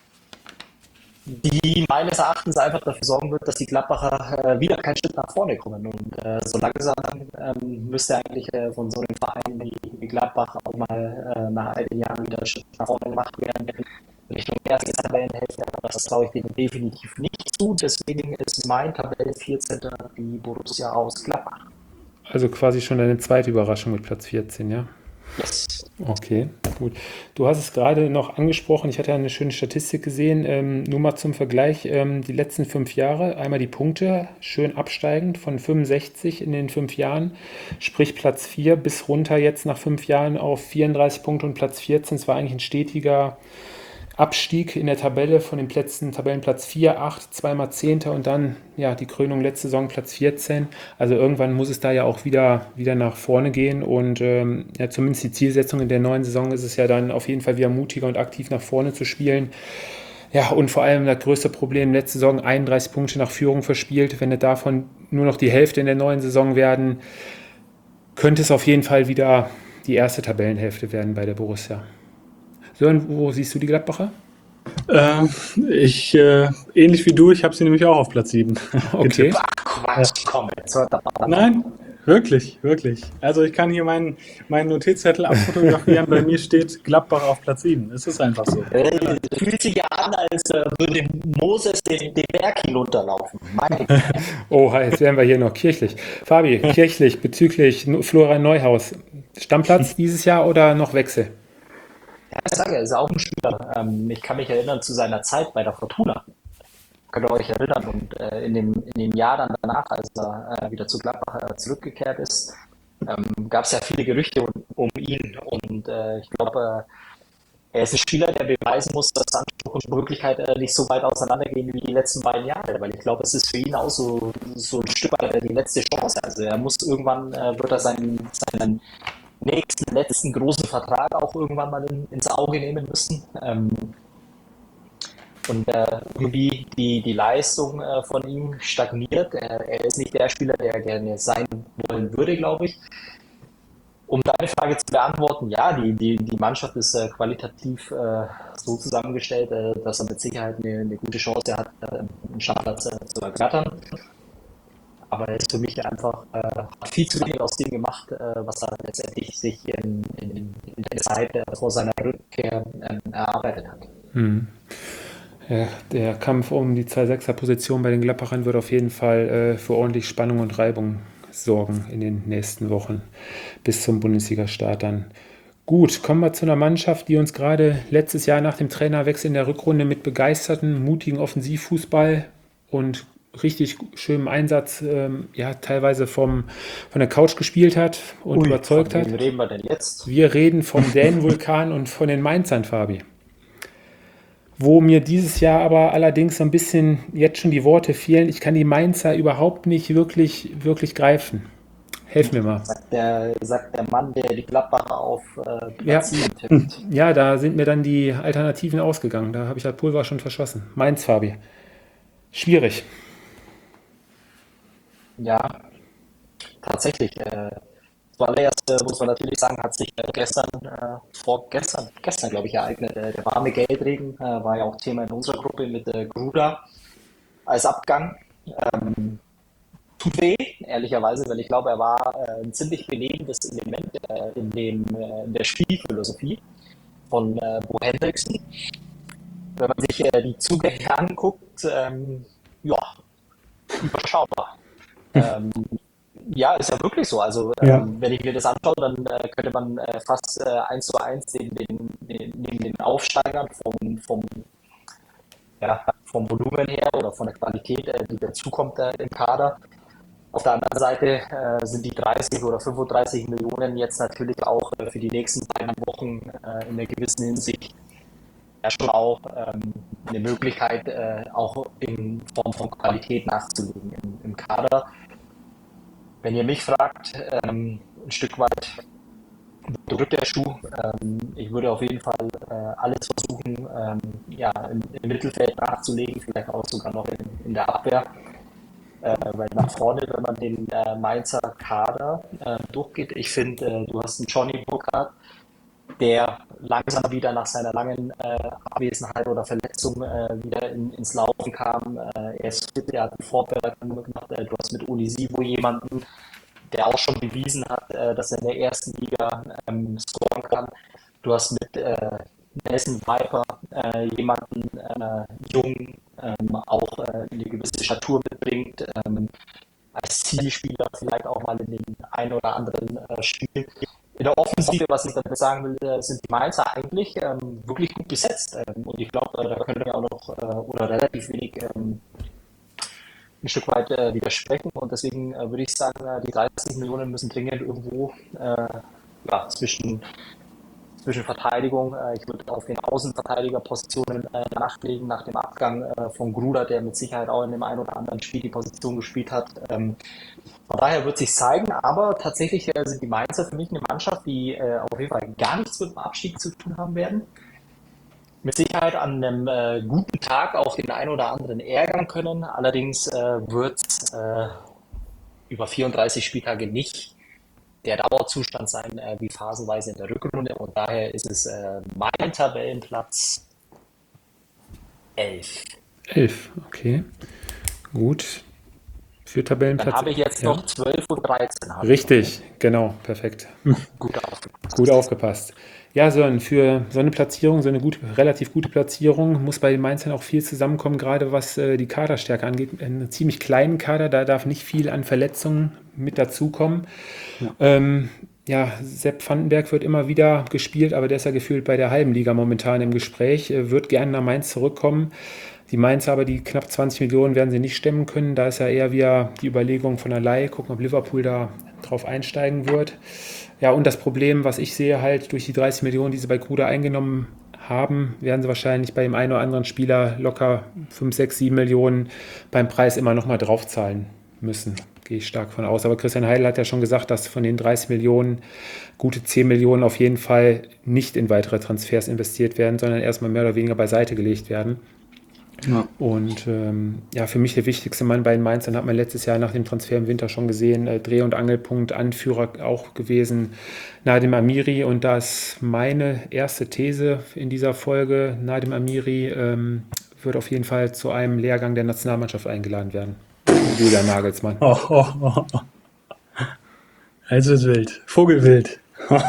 die meines Erachtens einfach dafür sorgen wird, dass die Gladbacher wieder keinen Schritt nach vorne kommen. Und so langsam müsste eigentlich von so einem Verein wie Gladbach auch mal nach einigen Jahren wieder ein Schritt nach vorne gemacht werden. Richtung erste Tabellenhälfte, aber das traue ich denen definitiv nicht zu. Deswegen ist mein Tabellen 14. die Borussia aus Gladbach. Also quasi schon deine zweite Überraschung mit Platz 14, ja? Yes. Okay, gut. Du hast es gerade noch angesprochen. Ich hatte ja eine schöne Statistik gesehen. Nur mal zum Vergleich. Die letzten 5 Jahre, einmal die Punkte, schön absteigend von 65 in den 5 Jahren, sprich Platz 4 bis runter jetzt nach 5 Jahren auf 34 Punkte und Platz 14. Es war eigentlich ein stetiger Abstieg in der Tabelle von den Plätzen, Tabellenplatz 4, 8, zweimal Zehnter und dann ja die Krönung letzte Saison Platz 14. Also irgendwann muss es da ja auch wieder nach vorne gehen und ja, zumindest die Zielsetzung in der neuen Saison ist es ja dann auf jeden Fall wieder mutiger und aktiv nach vorne zu spielen. Ja, und vor allem das größte Problem, letzte Saison 31 Punkte nach Führung verspielt. Wenn es davon nur noch die Hälfte in der neuen Saison werden, könnte es auf jeden Fall wieder die erste Tabellenhälfte werden bei der Borussia. Sören, wo siehst du die Gladbacher? Äh, ähnlich wie du, ich habe sie nämlich auch auf Platz 7 Okay. getippt. Ach Quatsch, komm, jetzt hört doch mal. Nein, wirklich, wirklich. Also ich kann hier meinen Notizzettel abfotografieren. Bei mir steht Gladbach auf Platz 7. Es ist einfach so. Fühlt sich ja an, als würde Moses den Berg hinunterlaufen. Mein Oh, jetzt werden wir hier noch kirchlich. Fabi, kirchlich bezüglich Florian Neuhaus. Stammplatz dieses Jahr oder noch Wechsel? Ja, ich sage, er ist auch ein Spieler. Ich kann mich erinnern zu seiner Zeit bei der Fortuna. Könnt ihr euch erinnern? Und in dem Jahr dann danach, als er wieder zu Gladbach zurückgekehrt ist, gab es ja viele Gerüchte um ihn. Und ich glaube, er ist ein Spieler, der beweisen muss, dass Anspruch und Wirklichkeit nicht so weit auseinandergehen wie die letzten beiden Jahre. Weil ich glaube, es ist für ihn auch so ein Stück weit die letzte Chance. Also er muss irgendwann, wird er seinen letzten großen Vertrag auch irgendwann mal ins Auge nehmen müssen. Und irgendwie die Leistung von ihm stagniert. Er ist nicht der Spieler, der gerne sein wollen würde, glaube ich. Um deine Frage zu beantworten, ja, die Mannschaft ist qualitativ so zusammengestellt, dass er mit Sicherheit eine gute Chance hat, einen Stammplatz zu ergattern. Aber er ist für mich einfach hat viel zu wenig aus dem gemacht, was er letztendlich sich in der Zeit vor seiner Rückkehr erarbeitet hat. Ja, der Kampf um die 2-6er-Position bei den Gladbachern wird auf jeden Fall für ordentlich Spannung und Reibung sorgen in den nächsten Wochen bis zum Bundesliga-Start dann. Gut, kommen wir zu einer Mannschaft, die uns gerade letztes Jahr nach dem Trainerwechsel in der Rückrunde mit begeisterten, mutigen Offensivfußball und richtig schönem Einsatz, ja, teilweise von der Couch gespielt hat und überzeugt Von hat. wem reden wir denn jetzt? Wir reden vom Dänen-Vulkan und von den Mainzern, Fabi. Wo mir dieses Jahr aber allerdings so ein bisschen jetzt schon die Worte fehlen. Ich kann die Mainzer überhaupt nicht wirklich greifen. Helf mir mal. Sagt der Mann, der die Gladbacher auf Ja. Platz 7 tippt. Ja, da sind mir dann die Alternativen ausgegangen. Da habe ich das Pulver schon verschossen. Mainz, Fabi. Schwierig. Ja, tatsächlich. Zuallererst muss man natürlich sagen, hat sich gestern glaube ich, ereignet. Der warme Geldregen war ja auch Thema in unserer Gruppe mit Gruda als Abgang. Tut weh, ehrlicherweise, weil ich glaube, er war ein ziemlich belebendes Element in der Spielphilosophie von Bo Hendrickson. Wenn man sich die Zugänge anguckt, ja, überschaubar. Ja, ist ja wirklich so. Also, Ja. wenn ich mir das anschaue, dann könnte man fast 1:1 neben den Aufsteigern vom Volumen her oder von der Qualität, die dazukommt im Kader. Auf der anderen Seite sind die 30 oder 35 Millionen jetzt natürlich auch für die nächsten beiden Wochen in einer gewissen Hinsicht ja schon auch eine Möglichkeit, auch in Form von Qualität nachzulegen im Kader. Wenn ihr mich fragt, ein Stück weit drückt der Schuh. Ich würde auf jeden Fall alles versuchen, ja, im Mittelfeld nachzulegen, vielleicht auch sogar noch in der Abwehr. Weil nach vorne, wenn man den Mainzer Kader durchgeht, ich finde, du hast einen Johnny Burkhardt, der langsam wieder nach seiner langen Abwesenheit oder Verletzung wieder ins Laufen kam. Er ist fit, er hat die Vorbereitung gemacht. Du hast mit Unisivo jemanden, der auch schon bewiesen hat, dass er in der ersten Liga scoren kann. Du hast mit Nelson Viper jemanden jung, auch eine gewisse Statur mitbringt, als Zielspieler vielleicht auch mal in den ein oder anderen Spiel. in der Offensive, was ich damit sagen will, sind die Mainzer eigentlich wirklich gut besetzt. Und ich glaube, da können wir auch noch oder relativ wenig ein Stück weit widersprechen. Und deswegen würde ich sagen, die 30 Millionen müssen dringend irgendwo zwischen Verteidigung. Ich würde auf den Außenverteidigerpositionen nachlegen, nach dem Abgang von Gruda, der mit Sicherheit auch in dem einen oder anderen Spiel die Position gespielt hat. Von daher wird sich zeigen, aber tatsächlich sind die Mainzer für mich eine Mannschaft, die auf jeden Fall gar nichts mit dem Abstieg zu tun haben werden. Mit Sicherheit an einem guten Tag auch den einen oder anderen ärgern können. Allerdings wird über 34 Spieltage nicht der Dauerzustand sein, wie phasenweise in der Rückrunde. Und daher ist es mein Tabellenplatz 11. 11, okay. Gut. Für Tabellenplatz. Dann habe ich jetzt noch 12 und 13. Richtig, genau, perfekt. Gut aufgepasst. Gut aufgepasst. Ja, Sören, für so eine Platzierung, so eine relativ gute Platzierung, muss bei den Mainzern auch viel zusammenkommen, gerade was die Kaderstärke angeht. Einen ziemlich kleinen Kader, da darf nicht viel an Verletzungen mit dazukommen. Sepp Vandenberg wird immer wieder gespielt, aber der ist ja gefühlt bei der halben Liga momentan im Gespräch, wird gerne nach Mainz zurückkommen. Die Mainzer aber, die knapp 20 Millionen werden sie nicht stemmen können. Da ist ja eher wieder die Überlegung von der Leihe, gucken, ob Liverpool da drauf einsteigen wird. Ja, und das Problem, was ich sehe, halt durch die 30 Millionen, die sie bei Gruda eingenommen haben, werden sie wahrscheinlich bei dem einen oder anderen Spieler locker 5, 6, 7 Millionen beim Preis immer nochmal draufzahlen müssen. Gehe ich stark von aus. Aber Christian Heidel hat ja schon gesagt, dass von den 30 Millionen gute 10 Millionen auf jeden Fall nicht in weitere Transfers investiert werden, sondern erstmal mehr oder weniger beiseite gelegt werden. Ja. Und für mich der wichtigste Mann bei den Mainzern, hat man letztes Jahr nach dem Transfer im Winter schon gesehen, Dreh- und Angelpunkt, Anführer auch gewesen, Nadim Amiri. Und da ist meine erste These in dieser Folge, Nadim Amiri wird auf jeden Fall zu einem Lehrgang der Nationalmannschaft eingeladen werden. Julian Nagelsmann. Also ist wild. Vogelwild.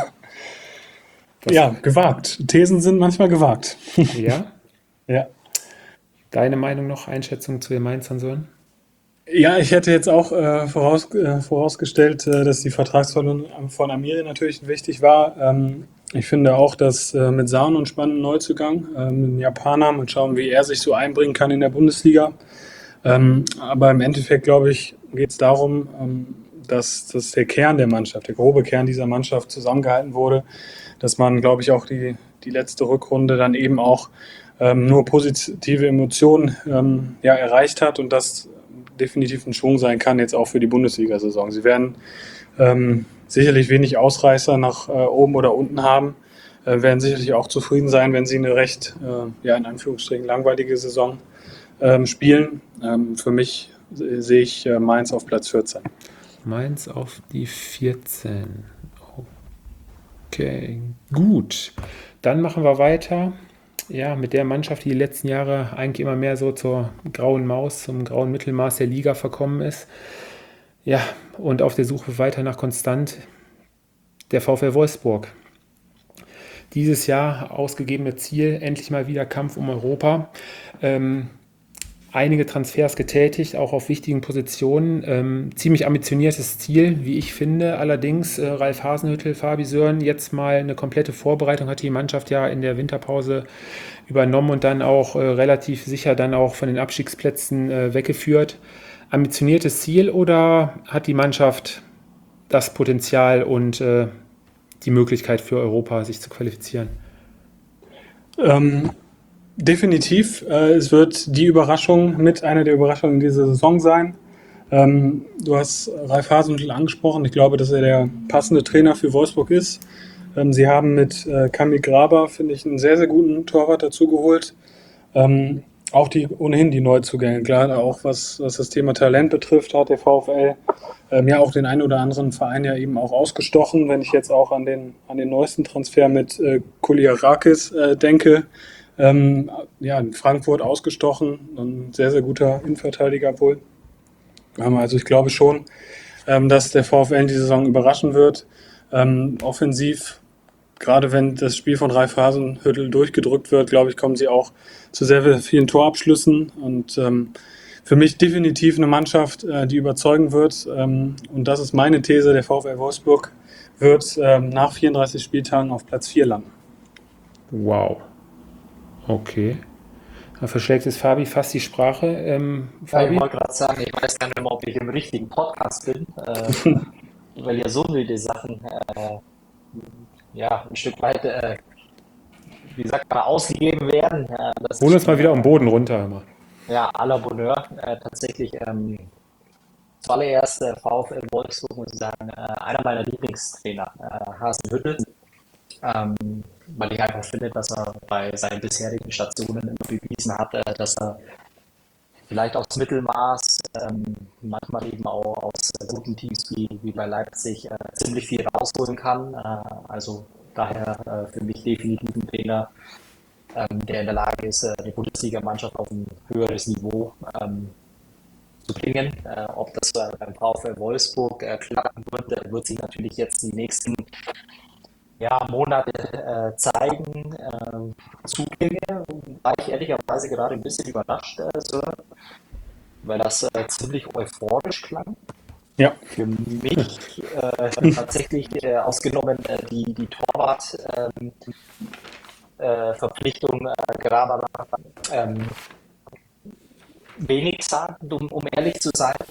Ja, gewagt. Thesen sind manchmal gewagt. Ja? Ja. Deine Meinung noch, Einschätzung zu den Mainzern sollen? Ja, ich hätte jetzt auch vorausgestellt, dass die Vertragsverlängerung von Amiri natürlich wichtig war. Ich finde auch, dass mit Sahn und spannenden Neuzugang, mit dem Japaner, mal schauen, wie er sich so einbringen kann in der Bundesliga. Aber im Endeffekt, glaube ich, geht es darum, dass der Kern der Mannschaft, der grobe Kern dieser Mannschaft zusammengehalten wurde, dass man, glaube ich, auch die letzte Rückrunde dann eben auch nur positive Emotionen erreicht hat und das definitiv ein Schwung sein kann, jetzt auch für die Bundesliga-Saison. Sie werden sicherlich wenig Ausreißer nach oben oder unten haben, werden sicherlich auch zufrieden sein, wenn sie eine recht, in Anführungsstrichen, langweilige Saison spielen. Für mich sehe ich Mainz auf Platz 14. Mainz auf die 14. Okay, gut. Dann machen wir weiter. Ja, mit der Mannschaft, die letzten Jahre eigentlich immer mehr so zur grauen Maus, zum grauen Mittelmaß der Liga verkommen ist. Ja, und auf der Suche weiter nach konstant, der VfL Wolfsburg. Dieses Jahr ausgegebene Ziel, endlich mal wieder Kampf um Europa. Einige Transfers getätigt, auch auf wichtigen Positionen. Ziemlich ambitioniertes Ziel, wie ich finde. Allerdings Ralf Hasenhüttl, Fabi Sören, jetzt mal eine komplette Vorbereitung, hat die Mannschaft ja in der Winterpause übernommen und dann auch relativ sicher dann auch von den Abstiegsplätzen weggeführt. Ambitioniertes Ziel oder hat die Mannschaft das Potenzial und die Möglichkeit für Europa, sich zu qualifizieren? Definitiv. Es wird die Überraschung mit einer der Überraschungen in dieser Saison sein. Du hast Ralf Hasenhüttl angesprochen. Ich glaube, dass er der passende Trainer für Wolfsburg ist. Sie haben mit Kamil Graber, finde ich, einen sehr, sehr guten Torwart dazu geholt. Auch ohnehin die Neuzugänge, klar, auch was das Thema Talent betrifft, hat der VfL auch den einen oder anderen Verein ja eben auch ausgestochen. Wenn ich jetzt auch an den neuesten Transfer mit Koliarakis denke, in Frankfurt ausgestochen, ein sehr, sehr guter Innenverteidiger wohl. Also ich glaube schon, dass der VfL in dieser Saison überraschen wird. Offensiv, gerade wenn das Spiel von Ralf Hasenhüttl durchgedrückt wird, glaube ich, kommen sie auch zu sehr vielen Torabschlüssen und für mich definitiv eine Mannschaft, die überzeugen wird. Und das ist meine These, der VfL Wolfsburg wird nach 34 Spieltagen auf Platz 4 landen. Wow. Okay. Da verschlägt es Fabi fast die Sprache. Ja, ich Fabi? wollte gerade sagen, ich weiß gar nicht mehr, ob ich im richtigen Podcast bin, weil ja so viele Sachen ja, ein Stück weit, wie sagt man, ausgegeben werden. Das Hol ist uns mal schon, wieder am Boden runter. Immer. ja, à la Bonheur. Tatsächlich, zuallererst VfL Wolfsburg, muss ich sagen, einer meiner Lieblingstrainer, Hasenhüttl, ähm, weil ich einfach finde, dass er bei seinen bisherigen Stationen immer bewiesen hat, dass er vielleicht aus Mittelmaß, manchmal eben auch aus guten Teams wie bei Leipzig ziemlich viel rausholen kann. Also daher für mich definitiv ein Trainer, der in der Lage ist, die Bundesliga-Mannschaft auf ein höheres Niveau zu bringen. Ob das beim VfL Wolfsburg klappen wird, wird sich natürlich jetzt die nächsten Monate zeigen. Zugänge war ich ehrlicherweise gerade ein bisschen überrascht, Sören, weil das ziemlich euphorisch klang. Ja, Für mich tatsächlich ausgenommen die Torwart-Verpflichtung Grabara wenig sagt, um ehrlich zu sein.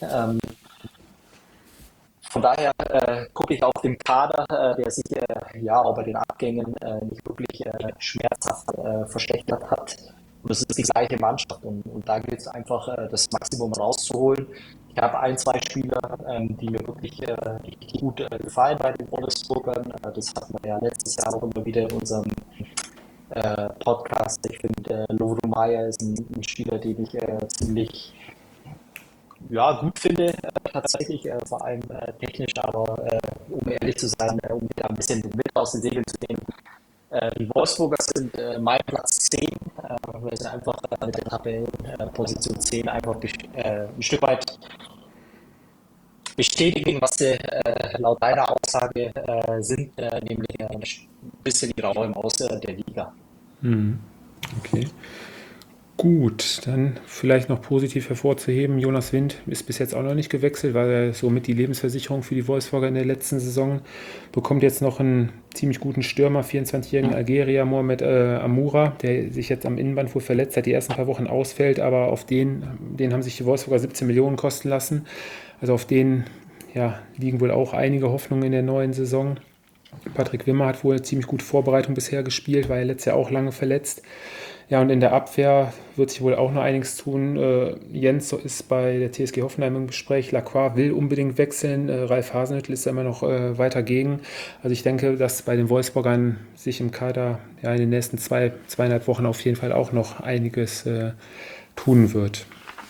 Von daher gucke ich auf den Kader, der sich auch bei den Abgängen nicht wirklich schmerzhaft verschlechtert hat. Und es ist die gleiche Mannschaft und da gilt es einfach, das Maximum rauszuholen. Ich habe ein, zwei Spieler, die mir wirklich richtig gut gefallen bei den Wolfsburgern. Das hatten wir ja letztes Jahr auch immer wieder in unserem Podcast. Ich finde, Lodo Meyer ist ein Spieler, den ich ziemlich gut finde, tatsächlich, vor allem technisch, aber um ehrlich zu sein, um wieder ein bisschen den Wind aus den Segeln zu nehmen, die Wolfsburger sind mein Platz 10, weil sie einfach mit der Tabellenposition 10 einfach ein Stück weit bestätigen, was sie laut deiner Aussage sind, nämlich ein bisschen die Raue Maus der Liga. Okay. Gut, dann vielleicht noch positiv hervorzuheben. Jonas Wind ist bis jetzt auch noch nicht gewechselt, weil er somit die Lebensversicherung für die Wolfsburger in der letzten Saison bekommt. Jetzt noch einen ziemlich guten Stürmer, 24-jährigen Algerier, Mohamed Amoura, der sich jetzt am Innenband wohl verletzt hat, die ersten paar Wochen ausfällt, aber auf den haben sich die Wolfsburger 17 Millionen kosten lassen. Also auf den liegen wohl auch einige Hoffnungen in der neuen Saison. Patrick Wimmer hat wohl ziemlich gute Vorbereitung bisher gespielt, war ja letztes Jahr auch lange verletzt. Ja, und in der Abwehr wird sich wohl auch noch einiges tun. Jens ist bei der TSG Hoffenheim im Gespräch. Lacroix will unbedingt wechseln. Ralf Hasenhüttl ist da immer noch weiter gegen. Also ich denke, dass bei den Wolfsburgern sich im Kader in den nächsten zweieinhalb Wochen auf jeden Fall auch noch einiges tun wird.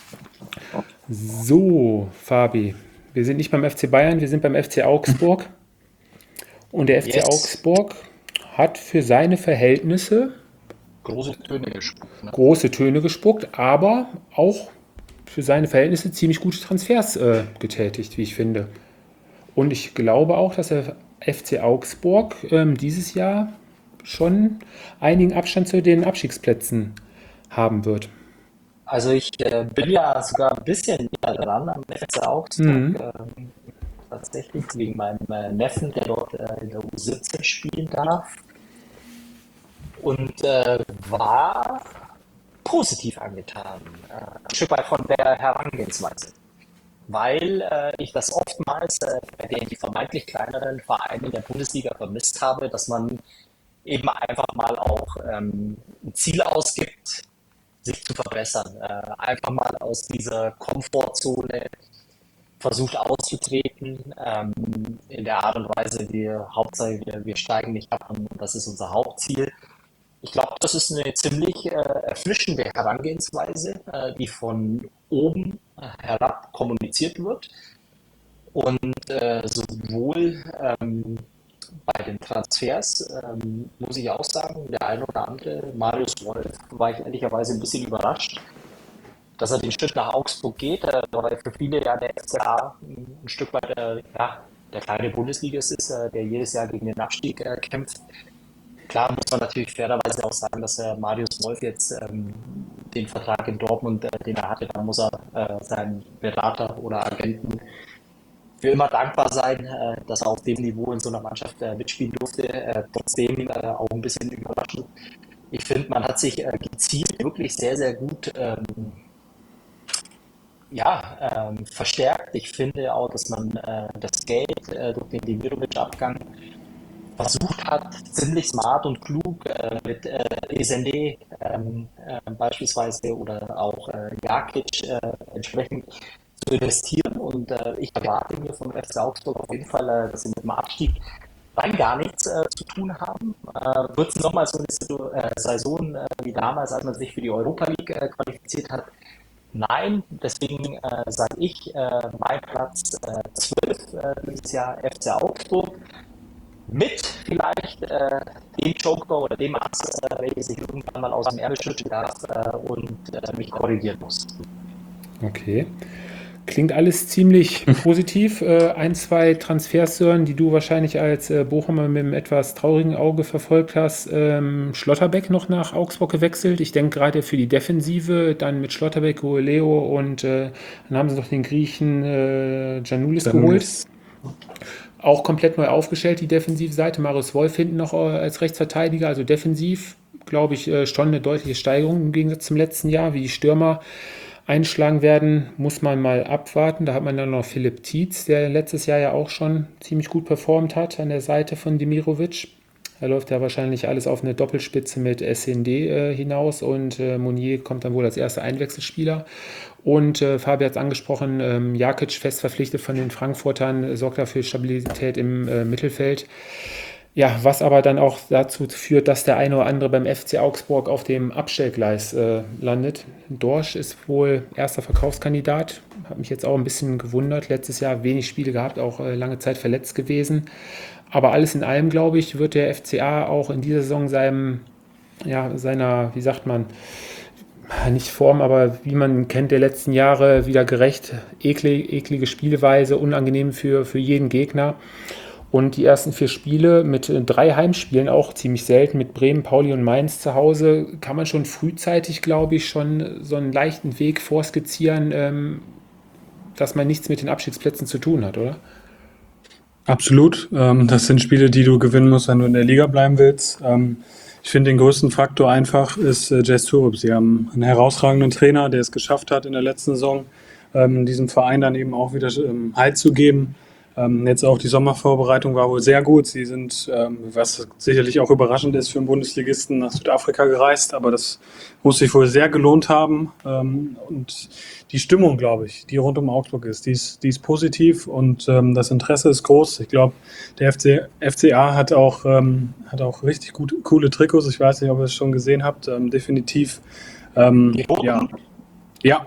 So, Fabi, wir sind nicht beim FC Bayern, wir sind beim FC Augsburg. Und der FC Yes. Augsburg hat für seine Verhältnisse große Töne gespuckt, aber auch für seine Verhältnisse ziemlich gute Transfers getätigt, wie ich finde. Und ich glaube auch, dass der FC Augsburg dieses Jahr schon einigen Abstand zu den Abstiegsplätzen haben wird. Also ich bin ja sogar ein bisschen näher dran am FC Augsburg, tatsächlich wegen meinem Neffen, der dort in der U17 spielen darf. Und war positiv angetan, ein Stück weit von der Herangehensweise. Weil ich das oftmals bei den vermeintlich kleineren Vereinen der Bundesliga vermisst habe, dass man eben einfach mal auch ein Ziel ausgibt, sich zu verbessern. Einfach mal aus dieser Komfortzone versucht auszutreten, in der Art und Weise, Hauptsache wir steigen nicht ab und das ist unser Hauptziel. Ich glaube, das ist eine ziemlich erfrischende Herangehensweise, die von oben herab kommuniziert wird. Und sowohl bei den Transfers muss ich auch sagen, der eine oder andere, Marius Wolf, war ich ehrlicherweise ein bisschen überrascht, dass er den Schritt nach Augsburg geht, weil für viele ja der FCA ein Stück weit der kleine Bundesligist ist, der jedes Jahr gegen den Abstieg kämpft. Klar muss man natürlich fairerweise auch sagen, dass Marius Wolf jetzt den Vertrag in Dortmund, den er hatte, dann muss er seinem Berater oder Agenten für immer dankbar sein, dass er auf dem Niveau in so einer Mannschaft mitspielen durfte. Trotzdem auch ein bisschen überraschend. Ich finde, man hat sich gezielt wirklich sehr, sehr gut verstärkt. Ich finde auch, dass man das Geld durch den Demirovic-Abgang versucht hat, ziemlich smart und klug mit Esende beispielsweise oder auch Jakic entsprechend zu investieren. Und ich erwarte mir vom FC Augsburg auf jeden Fall, dass sie mit dem Abstieg rein gar nichts zu tun haben. Wird es nochmal so eine Saison wie damals, als man sich für die Europa League qualifiziert hat? Nein, deswegen sage ich, mein Platz 12 dieses Jahr FC Augsburg mit vielleicht dem Joker oder dem Ass, welches ich irgendwann mal aus dem Ärmel schütteln darf und mich korrigieren muss. Okay. Klingt alles ziemlich positiv. Ein, zwei Transfers, Sören, die du wahrscheinlich als Bochumer mit einem etwas traurigen Auge verfolgt hast. Schlotterbeck noch nach Augsburg gewechselt. Ich denke gerade für die Defensive, dann mit Schlotterbeck, Leo und dann haben sie noch den Griechen Giannoulis geholt. Auch komplett neu aufgestellt, die Defensivseite. Marius Wolf hinten noch als Rechtsverteidiger. Also defensiv, glaube ich, schon eine deutliche Steigerung im Gegensatz zum letzten Jahr. Wie die Stürmer einschlagen werden, muss man mal abwarten. Da hat man dann noch Philipp Tietz, der letztes Jahr ja auch schon ziemlich gut performt hat an der Seite von Demirovic. Da läuft ja wahrscheinlich alles auf eine Doppelspitze mit SND hinaus und Meunier kommt dann wohl als erster Einwechselspieler. Und Fabi hat es angesprochen, Jakic fest verpflichtet von den Frankfurtern, sorgt dafür Stabilität im Mittelfeld. Ja, was aber dann auch dazu führt, dass der eine oder andere beim FC Augsburg auf dem Abstellgleis landet. Dorsch ist wohl erster Verkaufskandidat. Hat mich jetzt auch ein bisschen gewundert. Letztes Jahr wenig Spiele gehabt, auch lange Zeit verletzt gewesen. Aber alles in allem, glaube ich, wird der FCA auch in dieser Saison seiner, wie sagt man, nicht Form, aber wie man kennt der letzten Jahre, wieder gerecht. Eklige Spielweise, unangenehm für jeden Gegner. Und die ersten 4 Spiele mit 3 Heimspielen, auch ziemlich selten, mit Bremen, Pauli und Mainz zu Hause, kann man schon frühzeitig, glaube ich, schon so einen leichten Weg vorskizzieren, dass man nichts mit den Abstiegsplätzen zu tun hat, oder? Absolut. Das sind Spiele, die du gewinnen musst, wenn du in der Liga bleiben willst. Ich finde, den größten Faktor einfach ist Jess Torup. Sie haben einen herausragenden Trainer, der es geschafft hat, in der letzten Saison diesem Verein dann eben auch wieder Halt zu geben. Jetzt auch die Sommervorbereitung war wohl sehr gut. Sie sind, was sicherlich auch überraschend ist für einen Bundesligisten, nach Südafrika gereist, aber das muss sich wohl sehr gelohnt haben. Und die Stimmung, glaube ich, die rund um Augsburg ist, die ist positiv und das Interesse ist groß. Ich glaube, der FCA hat auch richtig coole Trikots. Ich weiß nicht, ob ihr es schon gesehen habt. Definitiv. Ja. Ja.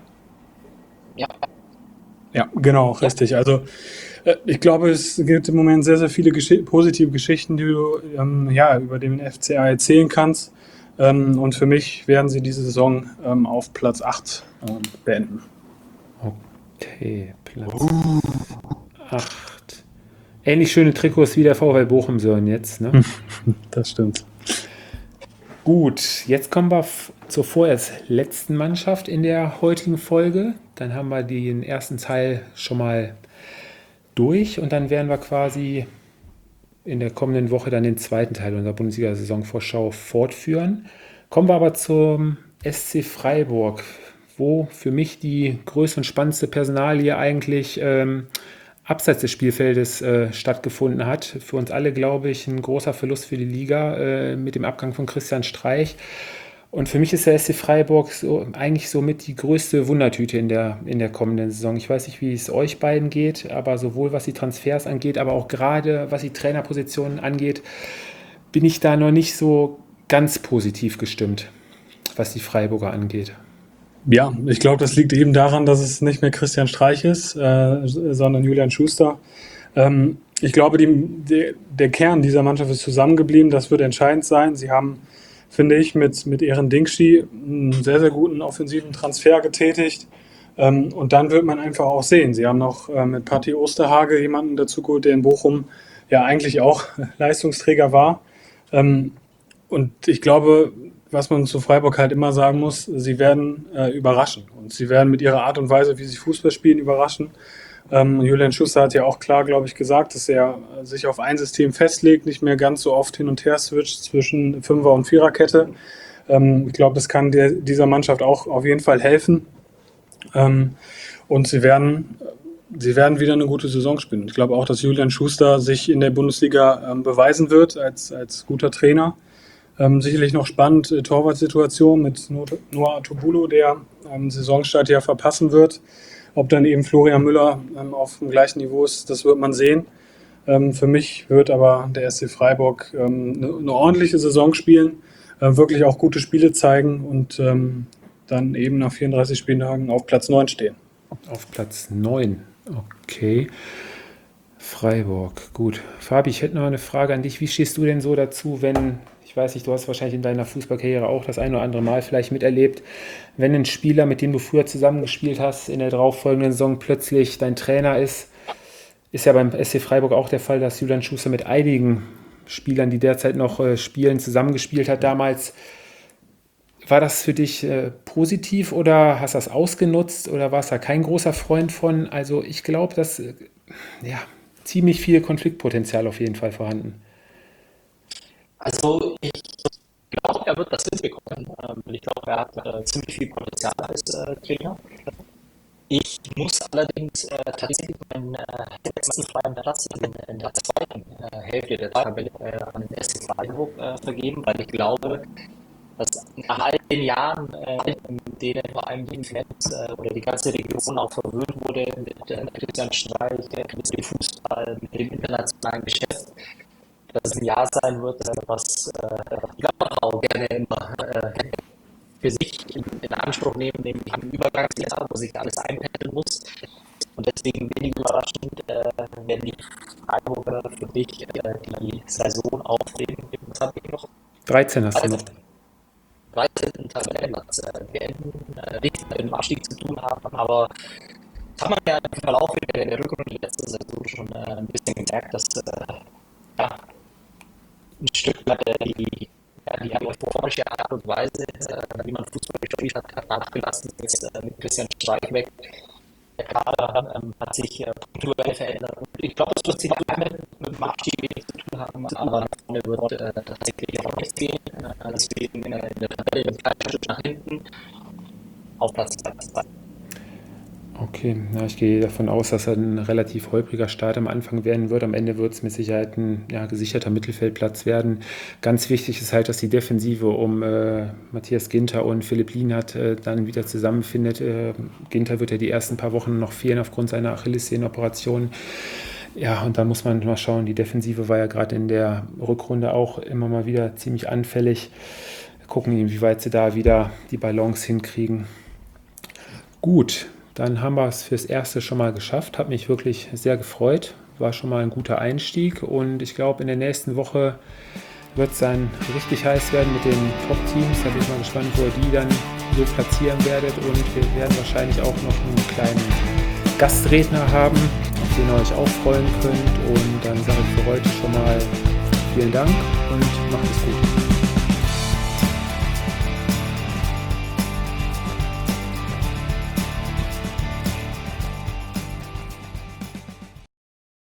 Ja, genau, richtig. Also ich glaube, es gibt im Moment sehr, sehr viele positive Geschichten, die du über den FCA erzählen kannst. Und für mich werden sie diese Saison auf Platz 8 beenden. Okay, Platz 8. Ähnlich schöne Trikots wie der VfL Bochum, Sören, jetzt, ne? Das stimmt. Gut, jetzt kommen wir zur vorerst letzten Mannschaft in der heutigen Folge. Dann haben wir den ersten Teil schon mal durch und dann werden wir quasi in der kommenden Woche dann den zweiten Teil unserer Bundesliga-Saisonvorschau fortführen. Kommen wir aber zum SC Freiburg, wo für mich die größte und spannendste Personalie eigentlich abseits des Spielfeldes stattgefunden hat. Für uns alle, glaube ich, ein großer Verlust für die Liga mit dem Abgang von Christian Streich. Und für mich ist der SC Freiburg eigentlich somit die größte Wundertüte in der kommenden Saison. Ich weiß nicht, wie es euch beiden geht, aber sowohl was die Transfers angeht, aber auch gerade was die Trainerpositionen angeht, bin ich da noch nicht so ganz positiv gestimmt, was die Freiburger angeht. Ja, ich glaube, das liegt eben daran, dass es nicht mehr Christian Streich ist, sondern Julian Schuster. Ich glaube, der Kern dieser Mannschaft ist zusammengeblieben. Das wird entscheidend sein. Sie haben, finde ich, mit Eren Dinkshi einen sehr, sehr guten offensiven Transfer getätigt. Und dann wird man einfach auch sehen. Sie haben noch mit Patti Osterhage jemanden dazu geholt, der in Bochum ja eigentlich auch Leistungsträger war. Und ich glaube, was man zu Freiburg halt immer sagen muss, sie werden überraschen. Und sie werden mit ihrer Art und Weise, wie sie Fußball spielen, überraschen. Julian Schuster hat ja auch klar, glaube ich, gesagt, dass er sich auf ein System festlegt, nicht mehr ganz so oft hin und her switcht zwischen Fünfer- und Viererkette. Ich glaube, das kann dieser Mannschaft auch auf jeden Fall helfen. Und sie werden wieder eine gute Saison spielen. Ich glaube auch, dass Julian Schuster sich in der Bundesliga beweisen wird als guter Trainer. Sicherlich noch spannend, Torwartsituation mit Noah Atubulu, der Saisonstart ja verpassen wird. Ob dann eben Florian Müller auf dem gleichen Niveau ist, das wird man sehen. Für mich wird aber der SC Freiburg eine ordentliche Saison spielen, wirklich auch gute Spiele zeigen und dann eben nach 34 Spieltagen auf Platz 9 stehen. Auf Platz 9, okay. Freiburg, gut. Fabi, ich hätte noch eine Frage an dich. Wie stehst du denn so dazu, wenn, ich weiß nicht, du hast wahrscheinlich in deiner Fußballkarriere auch das ein oder andere Mal vielleicht miterlebt, wenn ein Spieler, mit dem du früher zusammengespielt hast, in der darauffolgenden Saison plötzlich dein Trainer ist ja beim SC Freiburg auch der Fall, dass Julian Schuster mit einigen Spielern, die derzeit noch spielen, zusammengespielt hat damals. War das für dich positiv oder hast du das ausgenutzt oder warst da kein großer Freund von? Also ich glaube, dass ziemlich viel Konfliktpotenzial auf jeden Fall vorhanden. Also ich glaube, er wird das hinbekommen. Ich glaube, er hat ziemlich viel Potenzial als Trainer. Ich muss allerdings tatsächlich meinen letzten freien Platz in der zweiten Hälfte der Tabelle an den SC Freiburg vergeben, weil ich glaube, dass nach all den Jahren, in denen vor allem die Fans oder die ganze Region auch verwöhnt wurde mit Christian Streich, mit dem Fußball, mit dem internationalen Geschäft, dass es ein Jahr sein wird, was auch gerne immer für sich in Anspruch nehmen, nämlich ein Übergangsjahr, wo sich alles einpendeln muss. Und deswegen wenig überraschend werden die Freiburger für mich die Saison auf den, was habe ich noch? 13 hast du noch. 13. Tabellenplatz beenden, nichts mit dem Abstieg zu tun haben, aber das hat man ja im Verlauf der Rückrunde letzte Saison schon ein bisschen gemerkt, dass ein Stück weit die euphorische Art und Weise, wie man Fußball gespielt hat nachgelassen ist mit Christian Streich weg. Der Kader hat sich punktuell verändert. Und ich glaube, das wird sich mit dem Abstieg wenig zu tun haben, aber nach vorne wird tatsächlich auch nichts gehen. Deswegen in der Tabelle ein kleines Stück nach hinten auf Platz 2. Okay, ich gehe davon aus, dass er ein relativ holpriger Start am Anfang werden wird. Am Ende wird es mit Sicherheit ein gesicherter Mittelfeldplatz werden. Ganz wichtig ist halt, dass die Defensive um Matthias Ginter und Philipp Lienhardt dann wieder zusammenfindet. Ginter wird ja die ersten paar Wochen noch fehlen aufgrund seiner Achillessehnen-Operation. Ja, und dann muss man mal schauen, die Defensive war ja gerade in der Rückrunde auch immer mal wieder ziemlich anfällig. Gucken, inwieweit sie da wieder die Balance hinkriegen. Gut. Dann haben wir es fürs Erste schon mal geschafft. Hat mich wirklich sehr gefreut. War schon mal ein guter Einstieg. Und ich glaube, in der nächsten Woche wird es dann richtig heiß werden mit den Top-Teams. Da bin ich mal gespannt, wo ihr die dann so platzieren werdet. Und wir werden wahrscheinlich auch noch einen kleinen Gastredner haben, auf den ihr euch auch freuen könnt. Und dann sage ich für heute schon mal vielen Dank und macht es gut.